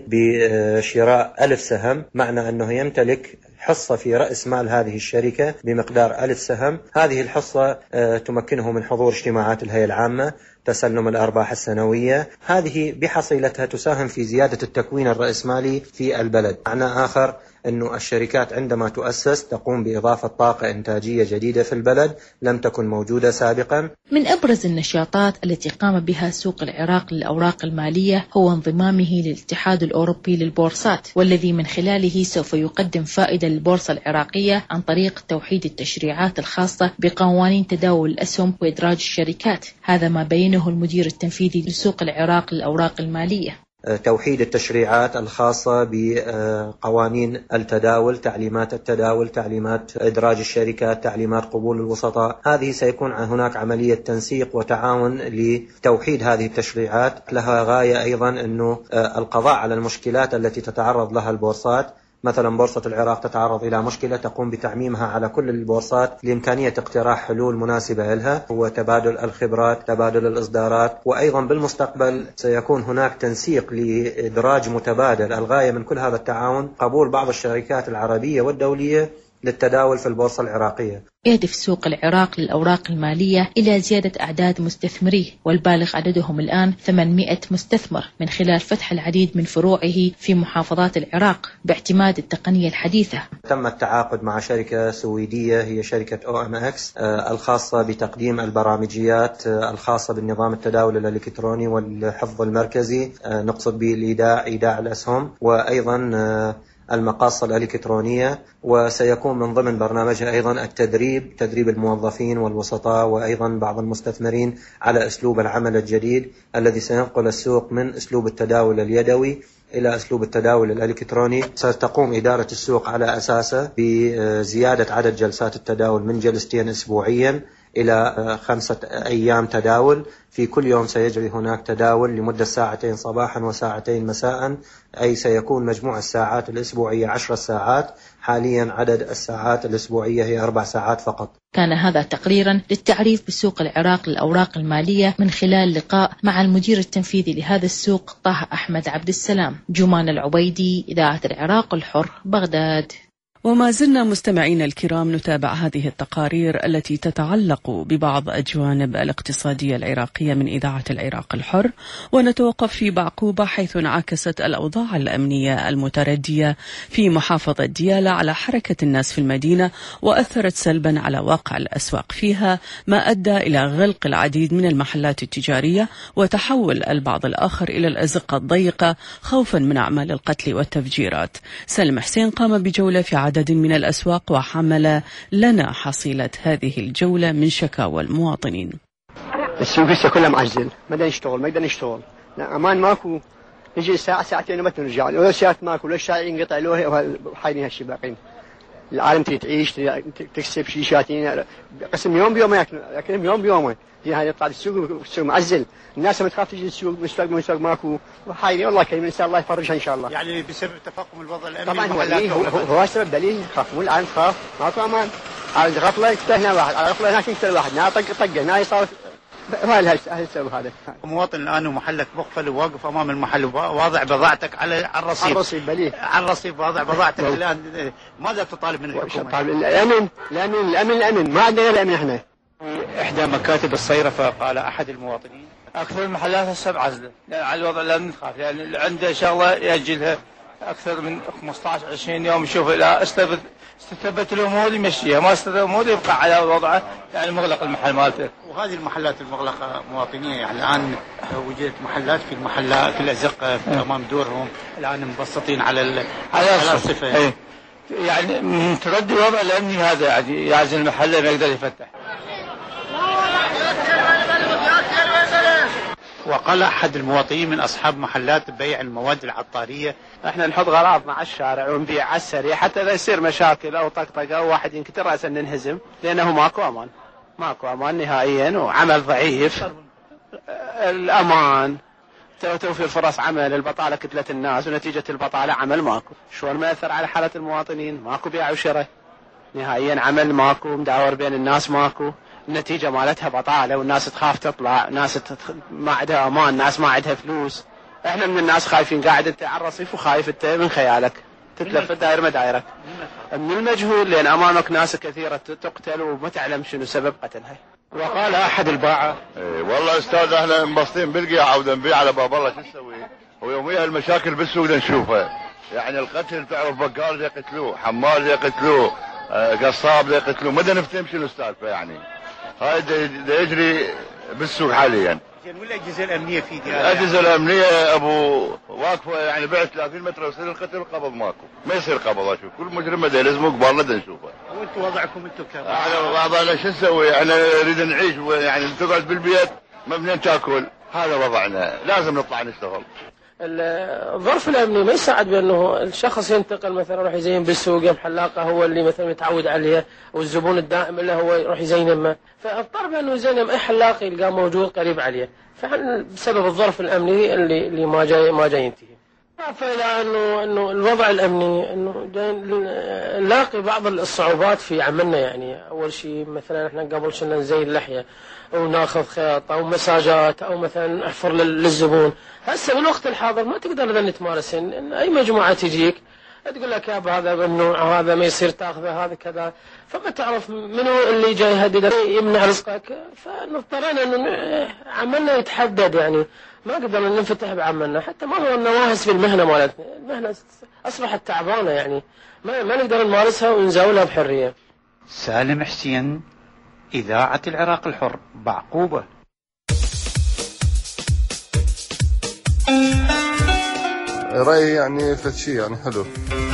بشراء ألف سهم، معنى أنه يمتلك حصة في رأس مال هذه الشركة بمقدار ألف سهم. هذه الحصة تمكنه من حضور اجتماعات الهيئة العامة، تسلم الأرباح السنوية، هذه بحصيلتها تساهم في زيادة التكوين الرأسمالي في البلد. معنى آخر أن الشركات عندما تؤسس تقوم بإضافة طاقة إنتاجية جديدة في البلد لم تكن موجودة سابقا. من أبرز النشاطات التي قام بها سوق العراق للأوراق المالية هو انضمامه للاتحاد الأوروبي للبورصات، والذي من خلاله سوف يقدم فائدة للبورصة العراقية عن طريق توحيد التشريعات الخاصة بقوانين تداول الأسهم وإدراج الشركات. هذا ما بينه المدير التنفيذي لسوق العراق للأوراق المالية. توحيد التشريعات الخاصة بقوانين التداول، تعليمات التداول، تعليمات إدراج الشركات، تعليمات قبول الوسطاء، هذه سيكون هناك عملية تنسيق وتعاون لتوحيد هذه التشريعات. لها غاية أيضا أنه القضاء على المشكلات التي تتعرض لها البورصات. مثلا بورصة العراق تتعرض إلى مشكلة، تقوم بتعميمها على كل البورصات لإمكانية اقتراح حلول مناسبة لها، هو تبادل الخبرات، تبادل الإصدارات، وأيضا بالمستقبل سيكون هناك تنسيق لإدراج متبادل. الغاية من كل هذا التعاون قبول بعض الشركات العربية والدولية للتداول في البورصة العراقية. يهدف سوق العراق للأوراق المالية إلى زيادة أعداد مستثمريه، والبالغ عددهم الآن ثمانمائة مستثمر، من خلال فتح العديد من فروعه في محافظات العراق باعتماد التقنية الحديثة. تم التعاقد مع شركة سويدية هي شركة أو إم إكس الخاصة بتقديم البرامجيات الخاصة بالنظام التداول الإلكتروني والحفظ المركزي، نقصد به الإيداع إيداع الأسهم، وأيضا المقاصة الإلكترونية، وسيكون من ضمن برنامجها أيضا التدريب، تدريب الموظفين والوسطاء وأيضا بعض المستثمرين على أسلوب العمل الجديد الذي سينقل السوق من أسلوب التداول اليدوي إلى أسلوب التداول الإلكتروني. ستقوم إدارة السوق على أساسه بزيادة عدد جلسات التداول من جلستين أسبوعيا إلى خمسة أيام تداول. في كل يوم سيجري هناك تداول لمدة ساعتين صباحا وساعتين مساء، أي سيكون مجموع الساعات الأسبوعية عشر ساعات. حاليا عدد الساعات الأسبوعية هي أربع ساعات فقط. كان هذا تقريرا للتعريف بسوق العراق للأوراق المالية من خلال لقاء مع المدير التنفيذي لهذا السوق طه أحمد عبد السلام. جمان العبيدي، إذاعة العراق الحر، بغداد. وما زلنا مستمعين الكرام نتابع هذه التقارير التي تتعلق ببعض الجوانب الاقتصادية العراقية من إذاعة العراق الحر، ونتوقف في بعقوبة حيث انعكست الأوضاع الأمنية المتردية في محافظة ديالى على حركة الناس في المدينة، وأثرت سلبا على واقع الأسواق فيها، ما أدى إلى غلق العديد من المحلات التجارية وتحول البعض الآخر إلى الأزقة الضيقة خوفا من أعمال القتل والتفجيرات. سلم حسين قام بجولة في عدد من الأسواق وحمل لنا حصيلة هذه الجولة من شكاوى المواطنين. السوق لسه كله معزل، ما بدنا نشتغل ما بدنا نشتغل، لا أمان ماكو، نجي ساعة ساعتين وما نرجع، ولا ساعات ماكو، ولا الشارع ينقطع له حايلين هالشباقين. العالم تعيش تكسب شيء شاتين، قسم يوم بيوم ياكلهم يوم بيوم. هي هاي يطلع السوق السوق معزل، الناس ما تخاف تجي السوق، مستوى مستوى ماكو، وحايلين والله كريم، نسأل الله يفرجها إن شاء الله. يعني بسبب تفاقم الوضع الأمني طبعا هو هو, هو السبب دليل يخافون، العالم تخاف ماكو أمان. على غفلة يقتل هنا واحد، على غفلة هناك يقتل واحد، هنا طق طقه، هنا يصير هاي هاي السبب هذا. مواطن الآن ومحلك مقفل وواقف أمام المحل واضع بضاعتك على الرصيف. على الرصيف بليه. على الرصيف واضع بضاعتك الآن، ماذا تطالب من الحكومة؟ طالب الأمن، الأمن، الأمن، الأمن، ما عندنا الأمن إحنا. إحدى مكاتب الصيرفة قال أحد المواطنين اكثر المحلات هسه بعزله، يعني على الوضع لا نخاف، يعني اللي عنده شغله ياجلها اكثر من خمسة عشر عشرين يوم، يشوف اذا استثبت استثبت الامور يمشيها، ما استثبت الامور يبقى على وضعه، يعني مغلق المحل مالته. وهذه المحلات المغلقه مواطنيه، يعني الان وجدت محلات في المحلات في الازقه امام دورهم الان مبسطين على ال... على الصفه، يعني, يعني من تردي الوضع الامني هذا يعني يعزل المحل ما يقدر يفتح. وقال احد المواطنين من اصحاب محلات بيع المواد العطاريه: احنا نحط غراضنا على الشارع ونبيع على السريع حتى اذا يصير مشاكل او طقطقه او واحد ينكتر راسا ننهزم، لانه ماكو امان، ماكو امان نهائيا، وعمل ضعيف، الامان، توفير فرص عمل، البطاله كتله الناس، ونتيجه البطاله عمل ماكو، شلون ما اثر على حاله المواطنين؟ ماكو بيع وشراء نهائيا، عمل ماكو، مداور بين الناس ماكو، النتيجة مالتها بطالة، والناس تخاف تطلع، ناس ما عندها أمان، ناس ما عندها فلوس. احنا من الناس خايفين، قاعد انت على الرصيف وخايف انت من خيالك تتلف الدائر مدايرك من المجهول، لأن أمامك ناس كثيرة تقتل وما تعلم شنو سبب قتلها. وقال أحد الباعة: ايه والله أستاذ احنا مبسطين بالقيعة ونبيع على باب الله، شو نسوي؟ ويوميها المشاكل بالسوق نشوفها، يعني القتل تعرف بقال يقتلوه، حمال يقتلوه، قصاب يقتلوه، ما نفتهم شنو السالفة يعني. هاي دا يجري بالسوق حاليا. زين والاجهزه الامنيه في ديار؟ الاجهزه الامنيه ابو واقفه، يعني بعد ثلاثين متر ويصير القتل قبض ماكو، ما يصير قبض. اشوف كل مجرم دا يلزمه قبالنا دا نشوفه. وانتم وضعكم انتم كيف؟ احنا وضعنا شو نسوي؟ احنا نريد نعيش، يعني تقعد بالبيت ما منين تاكل، هذا وضعنا، لازم نطلع نشتغل. الظرف الامني ما يساعد بانه الشخص ينتقل مثلا يروح يزين بالسوق، يم حلاقه هو اللي مثلا متعود عليها، والزبون الدائم له هو يروح يزين يمه، فاضطر بانه يزين اي حلاق يلقاه موجود قريب عليه، فبسبب الظرف الامني اللي اللي ما جاي ما جاي ينتهي. اضافه الى انه انه الوضع الامني انه نلاقي بعض الصعوبات في عملنا، يعني اول شيء مثلا احنا قبل كنا نزين لحيه او ناخذ خيط او مساجات او مثلا نحفر للزبون، هسه بالوقت الحاضر ما تقدر اذا تمارس، اي مجموعه تجيك تقول لك يا هذا ممنوع، هذا ما يصير تاخذه، هذا كذا، فما تعرف منو اللي جاي يهددك يمنع رزقك، فنضطرنا انه عملنا يتحدد، يعني ما قدرنا ننفتح بعملنا، حتى ما هو النواهس في المهنه مالتنا، المهنه اصبحت تعبانه، يعني ما, ما نقدر نمارسها ونزاولها بحريه. سالم حسين، إذاعة العراق الحر، بعقوبة. رأيي يعني فتشي يعني حلو.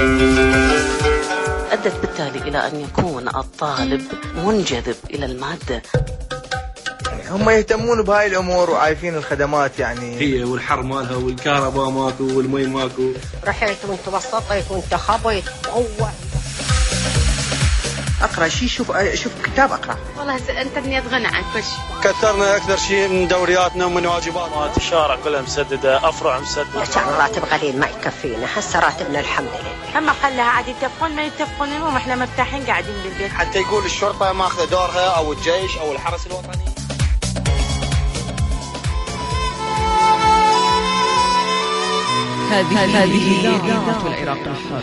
أدت بالتالي إلى أن يكون الطالب منجذب إلى المادة. هم يهتمون بهاي الأمور وعايفين الخدمات، يعني هي والحر مالها والكهرباء ماكو والمي ماكو. رحيت وانت بسطيت وانت خبيت وقوة. اقرا شيء، شوف شوف كتاب اقرا. والله انت ابني اتغنى عن كل شيء. كثرنا اكثر شيء من دورياتنا ومن واجباتنا، الشارع كلها مسدده، افرع مسدده. كان الراتب قليل ما يكفينا، هسه راتبنا الحمد لله. اما خلها عاد يتفقون ما يتفقون، المهم احنا مرتاحين قاعدين بالبيت. حتى يقول الشرطه ماخذه دورها او الجيش او الحرس الوطني. هذه هذه إذاعة العراق الحر.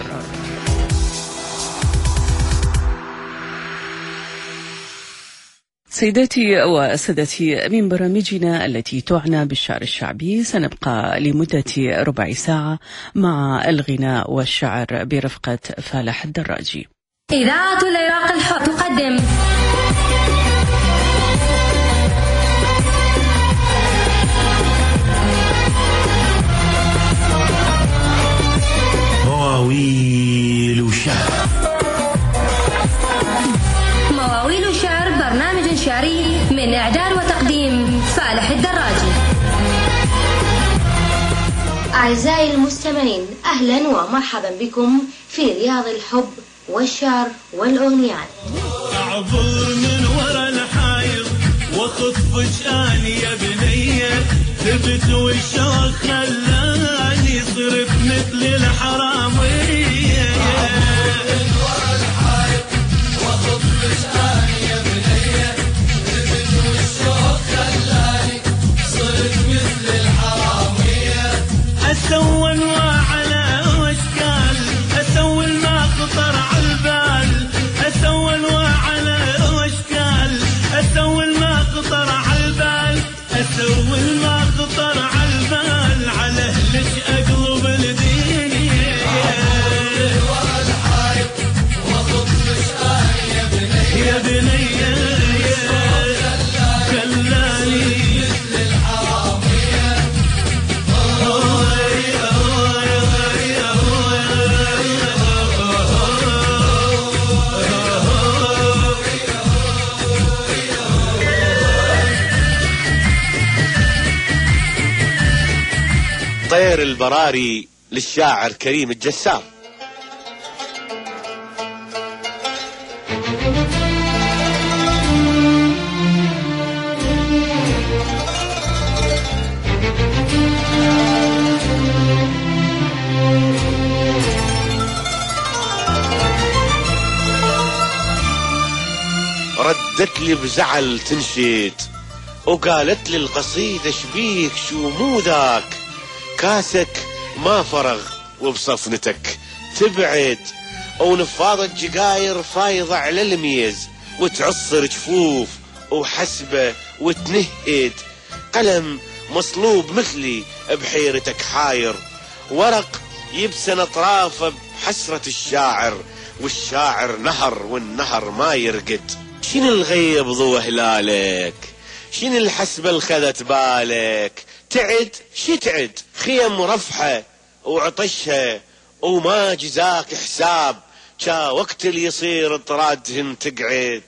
سيداتي وسادتي، من برامجنا التي تعنى بالشعر الشعبي سنبقى لمدة ربع ساعة مع الغناء والشعر برفقة فالح الدراجي. إذاعة العراق الحر تقدم مواويل وشعر. مواويل وشعر، برنامج شعري من إعداد وتقديم فالح الدراجي. أعزائي المستمعين، أهلا ومرحبا بكم في رياض الحب والشعر والأغنيات. أعبر من ورا الحايط وخطفك أنا يا بنية، ثبت والشوق خلاني صرت مثل الحرامية. من ورا الحايط وخطفك أنا يا بنية، ثبت والشوق خلاني صرت مثل الحرامية. أسوى أنواع على واشكال، أسوي ما خطر عالبال، أسوي أنواع على واشكال، أسوي ما خطر عالبال، أسوي ما طير البراري للشاعر كريم الجسار. ردت لي بزعل تنشد وقالت لي القصيدة شبيك شو مو ذاك، كاسك ما فرغ وبصفنتك تبعد، ونفاضة جقاير فايضة على الميز وتعصر جفوف وحسبة وتنهد، قلم مصلوب مثلي بحيرتك حاير، ورق يبسن اطرافه بحسرة الشاعر، والشاعر نهر والنهر ما يرقد. شين الغيب ضو هلالك، شين الحسبة الخذت بالك، تعد شي تعد خيم رفحة وعطشها وما جزاك حساب، شا وقت اللي يصير طرادهن تقعد.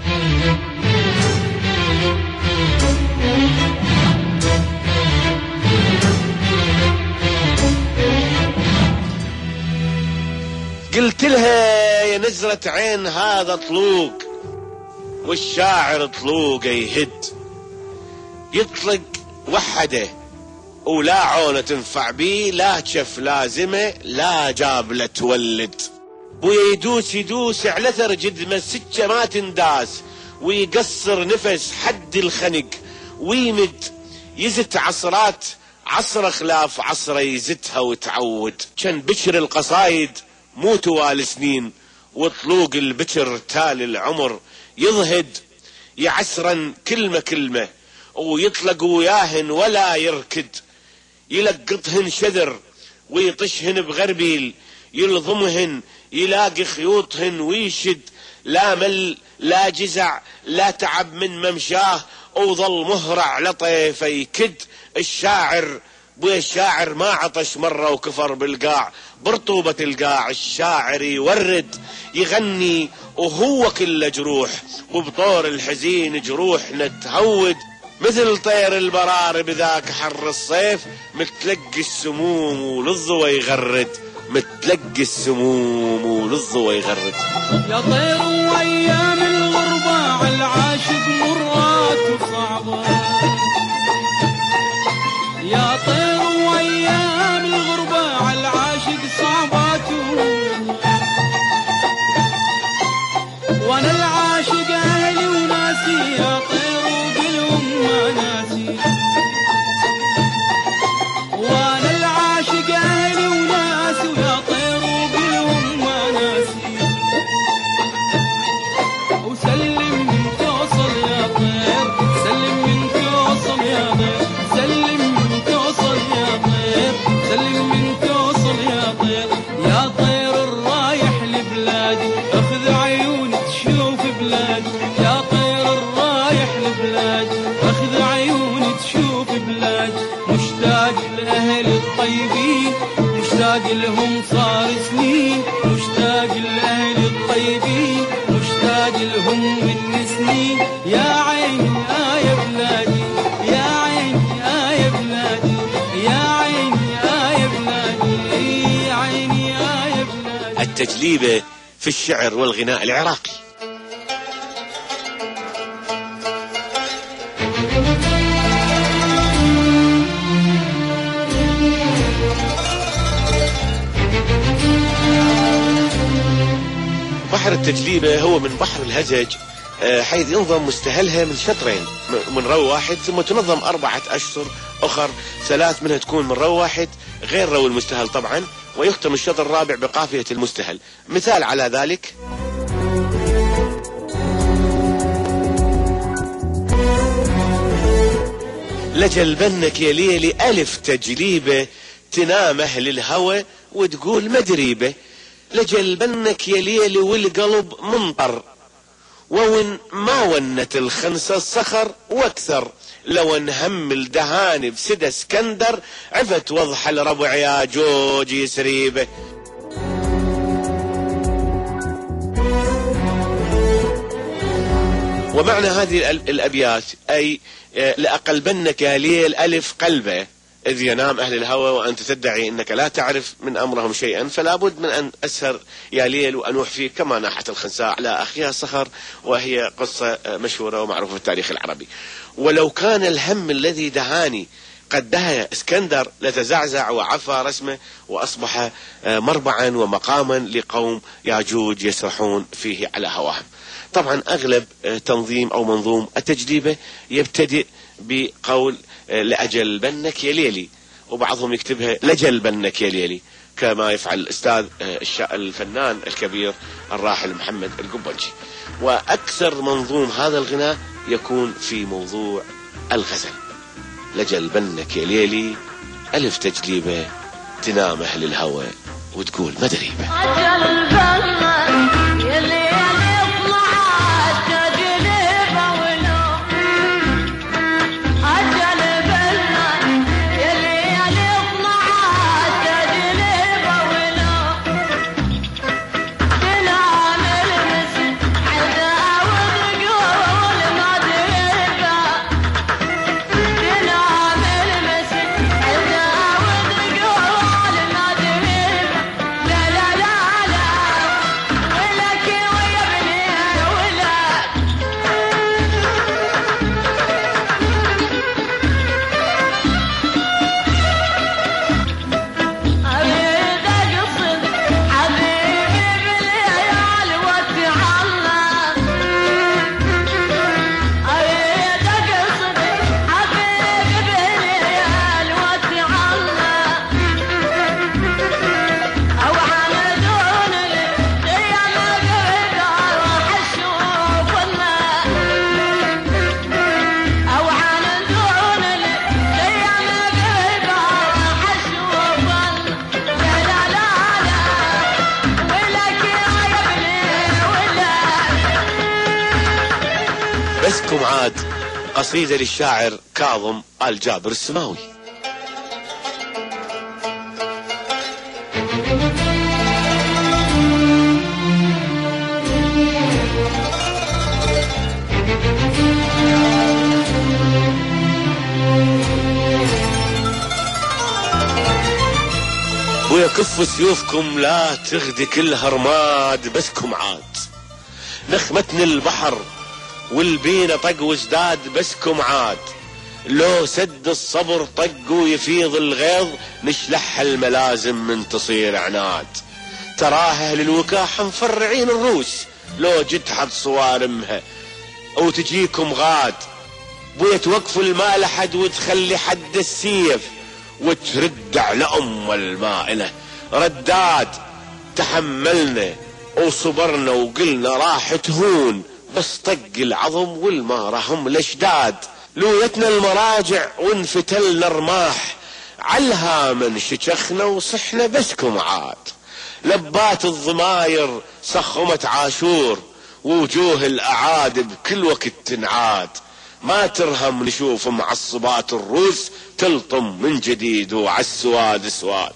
قلت لها يا نزرة عين هذا طلوق، والشاعر طلوقه يهد، يطلق وحده ولا عونة تنفع بيه، لا شف لازمه لا جاب له تولد، ويدوس يدوس على ثر جدمه سكه ما تنداس، ويقصر نفس حد الخنق، ويمد يزت عصرات عصر خلاف عصره يزتها وتعود. كان بشر القصايد مو توالي سنين، وطلوق البشر تالي العمر، يضهد يعسرن كلمة كلمة ويطلق وياهن ولا يركد، يلقطهن شذر ويطشهن بغربيل، يلضمهن يلاقي خيوطهن ويشد، لا مل لا جزع لا تعب من ممشاه، وظل مهرع لطيفه يكد. الشاعر بويا الشاعر ما عطش مرة وكفر بالقاع، برطوبة القاع الشاعر يورد، يغني وهو كله جروح، وبطور الحزين جروح نتهود، مثل طير البرار بذاك حر الصيف، متلقي السموم ولظه يغرد، متلقي السموم ولظه يغرد. يا طير وايام الغربة على العاشق مرات وصعبة، يا طير وايام الغربة على العاشق صعبات، وانا العاشق اهلي وناسي، يا طير وقلهم ما ناسي، وانا العاشق اهلي وناسي، ويا طير وقلهم ما ناسي، وسلم من توصل يا طير، سلم من توصل يا طير، سلم من توصل يا طير، سلم من توصل يا طير، يا طير الرايح لبلادي، اخذ عيوني تشوف بلادي، يا طير الرايح لبلادي، اخذ عيوني تشوف بلادي، مشتاق لاهل الطيبين، مشتاق لهم صار سنين، مشتاق لاهل الطيبين، مشتاق لهم من سنين، يا عيني آه يا بلادي، يا عيني آه يا بلادي، يا عيني آه يا بلادي، يا عيني آه يا بلادي. التجليبة في الشعر والغناء العراقي. بحر التجليبة هو من بحر الهزج، حيث ينظم مستهلها من شطرين، من رو واحد، ثم تنظم أربعة أشطر أخر، ثلاث منها تكون من رو واحد غير رو المستهل طبعا، ويختم الشطر الرابع بقافية المستهل. مثال على ذلك: لجلبنك يا ليلي ألف تجليبة، تنام أهل الهوى وتقول مدريبة، لجلبنك يا ليلي والقلب منطر، وون ما ونت الخنسة الصخر واكثر، لو انهم الدهان بسد اسكندر، عفت وضح الربع يا جوج يسريبه. ومعنى هذه الأبيات أي لأقلبنك يا ليل ألف قلبه، إذ ينام أهل الهوى وأنت تدعي أنك لا تعرف من أمرهم شيئا، فلا بد من أن أسهر يا ليل وأنوح فيك كما ناحت الخنساء على أخيها صخر، وهي قصة مشهورة ومعروفة في التاريخ العربي. ولو كان الهم الذي دهاني قد دهى اسكندر لتزعزع وعفى رسمه وأصبح مربعا ومقاما لقوم ياجوج يسرحون فيه على هواهم. طبعا أغلب تنظيم أو منظوم التجديبة يبتدئ بقول لأجلبنك يا ليلي، وبعضهم يكتبها لجلبنك يا ليلي، كما يفعل الأستاذ الفنان الكبير الراحل محمد القبنجي. وأكثر منظوم هذا الغناء يكون في موضوع الغزل، لجلبنك يا ليلي ألف تجليبة تنام أهل الهوى وتقول مدريبة. بسكم عاد، قصيدة للشاعر كاظم آل جابر السماوي. ويكف سيوفكم لا تغدي كل هرماد، بسكم عاد نخمتني البحر والبينا طق وازداد، بسكم عاد لو سد الصبر طق ويفيض الغيظ، نشلح الملازم من تصير عناد. تراه اهل الوكاح مفرعين الروس لو جد حد صوارمها، او تجيكم غاد بويا توقف المال حد وتخلي حد السيف، وترد على ام المائله رداد. تحملنا وصبرنا وقلنا راح تهون، بس طق العظم والمارة هم الاشداد. لويتنا المراجع وانفتلنا رماح، عالهامن ششخنا وصحنا بسكم عاد. لبات الضماير سخمت عاشور، ووجوه الاعاد بكل وقت تنعاد. ما ترهم نشوف معصبات الروس تلطم من جديد وعالسواد سواد.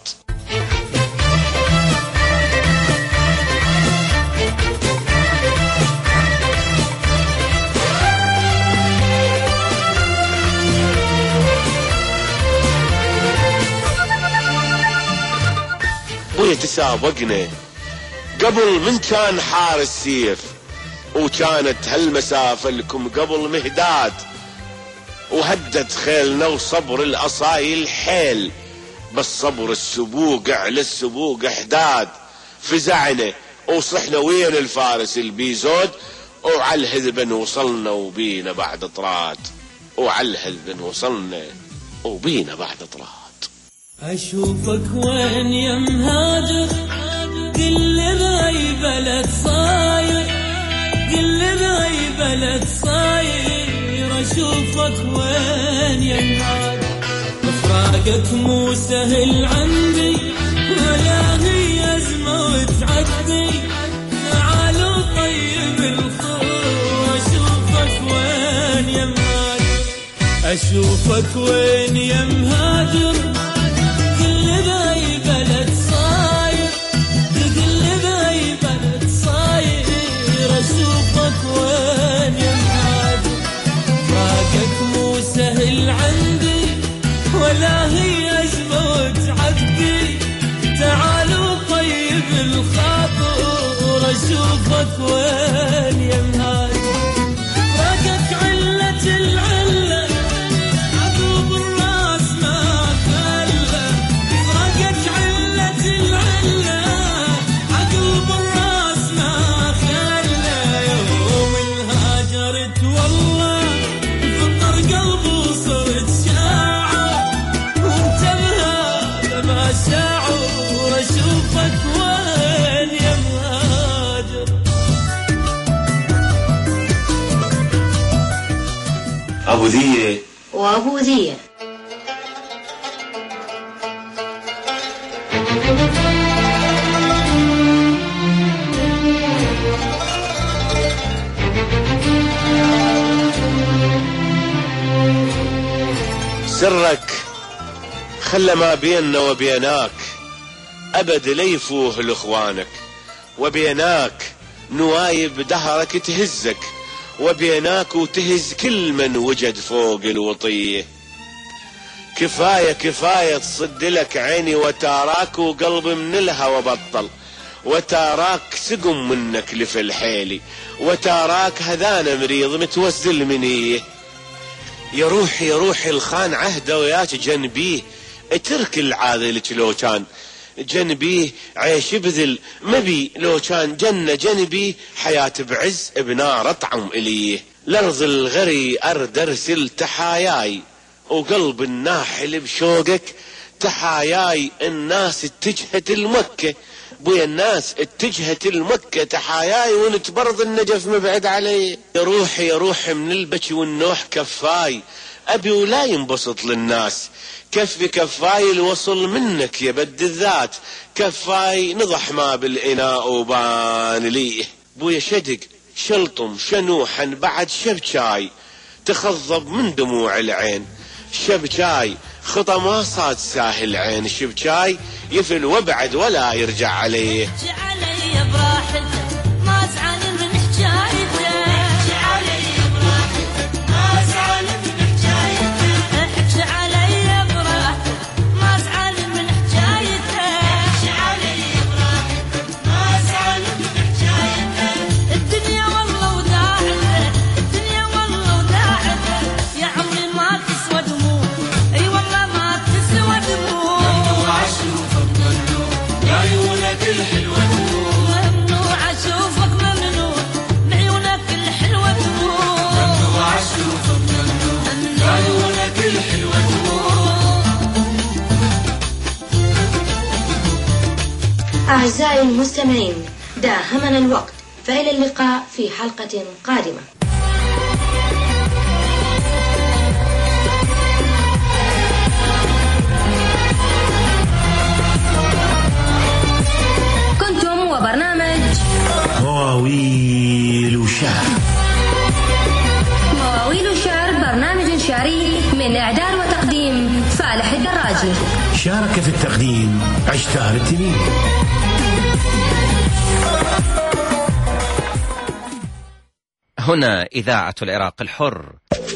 ويتسابقنا قبل من كان حار السيف، وكانت هالمسافة لكم قبل مهداد. وهدت خيلنا وصبر الأصايل حيل، بس صبر السبوق على السبوق احداد. فزعنا وصحنا وين الفارس البيزود، وعلى الهذبن وصلنا وبينا بعد طراد. وعلى الهذبن وصلنا وبينا بعد طراد. أشوفك وين يا مهاجر، قل لي بأي بلد صاير، قل لي بأي بلد صاير. أشوفك وين يا مهاجر، مفراقك مو سهل عندي، ولا هي أزمة وتعدي. تعال وطيب الخور، أشوفك وين يا مهاجر، أشوفك وين يا مهاجر. ولا هي اشوفك وين يا مهاجر فراقك علة العلة عقب الراس ما خلى فراقك علة العلة عقب الراس ما خلى يوم انهاجرت والله فطر قلبي صرت شاعر وانت بهذا ما شاعر اشوفك وين يا مهاجر. ابو ذيه وابو ذيه سرك خلى ما بيننا وبيناك أبد لا يفوه لإخوانك وبيناك نوايب دهرك تهزك وبيناك وتهز كل من وجد فوق الوطية. كفاية كفاية تصد لك عيني وتاراك وقلبي من الهوى بطل وتاراك سقم منك لف الحيلي وتاراك هذانا مريض متوزل منيه. يا روحي يا روحي الخان عهده وياك جنبيه اترك العاذلك لو كان جنبيه عيش بذل مبي لو كان جنة جنبي حياة بعز بنار اطعم اليه. لرض الغري ارد ارسل تحاياي وقلب الناحل بشوقك تحاياي الناس اتجهت المكة بويا الناس اتجهت المكة تحاياي وانت برض النجف مبعد علي. يا روحي يا روحي من البكي والنوح كفاي ابي ولا ينبسط للناس كفي كفاي الوصل منك يا بد الذات كفاي نضح ما بالإناء وبان ليه. بويا شدق شلطم شنوحا بعد شبشاي تخضب من دموع العين شبشاي خطى ما صاد ساهل عين شبشاي يفل وبعد ولا يرجع عليه. علي براحتك ما زعل من حجايته علي براحتك ما زعل من حجايته احكي علي براحتك ما زعل من حجايته علي براحتك ما زعل من حجايته. الدنيا والله وداعته الدنيا والله وداعته يا عمري ما تسوى دموع اي والله ما تسوى دموع ممنوع اشوفك ممنوع بعيونك الحلوه ممنوع اشوفك ممنوع بعيونك الحلوه ممنوع اشوفك ممنوع بعيونك الحلوه. أعزائي المستمعين داهمنا الوقت فإلى اللقاء في حلقة قادمة. كنتم وبرنامج مواويل شعر. مواويل شعر برنامج شعري من إعداد وتقديم فالح الدراجي. شارك في التقديم عشتار التميمي. هنا إذاعة العراق الحر.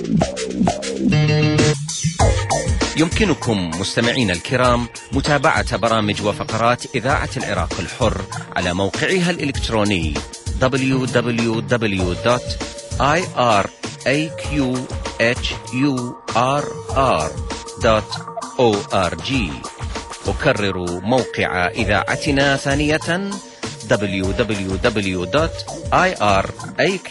يمكنكم مستمعين الكرام متابعة برامج وفقرات إذاعة العراق الحر على موقعها الإلكتروني دبليو دبليو دبليو دوت آي آر إيه كيو إتش يو آر آر دوت أو آر جي. أكرر موقع إذاعتنا ثانية دبليو دبليو دبليو دوت آي آر إيه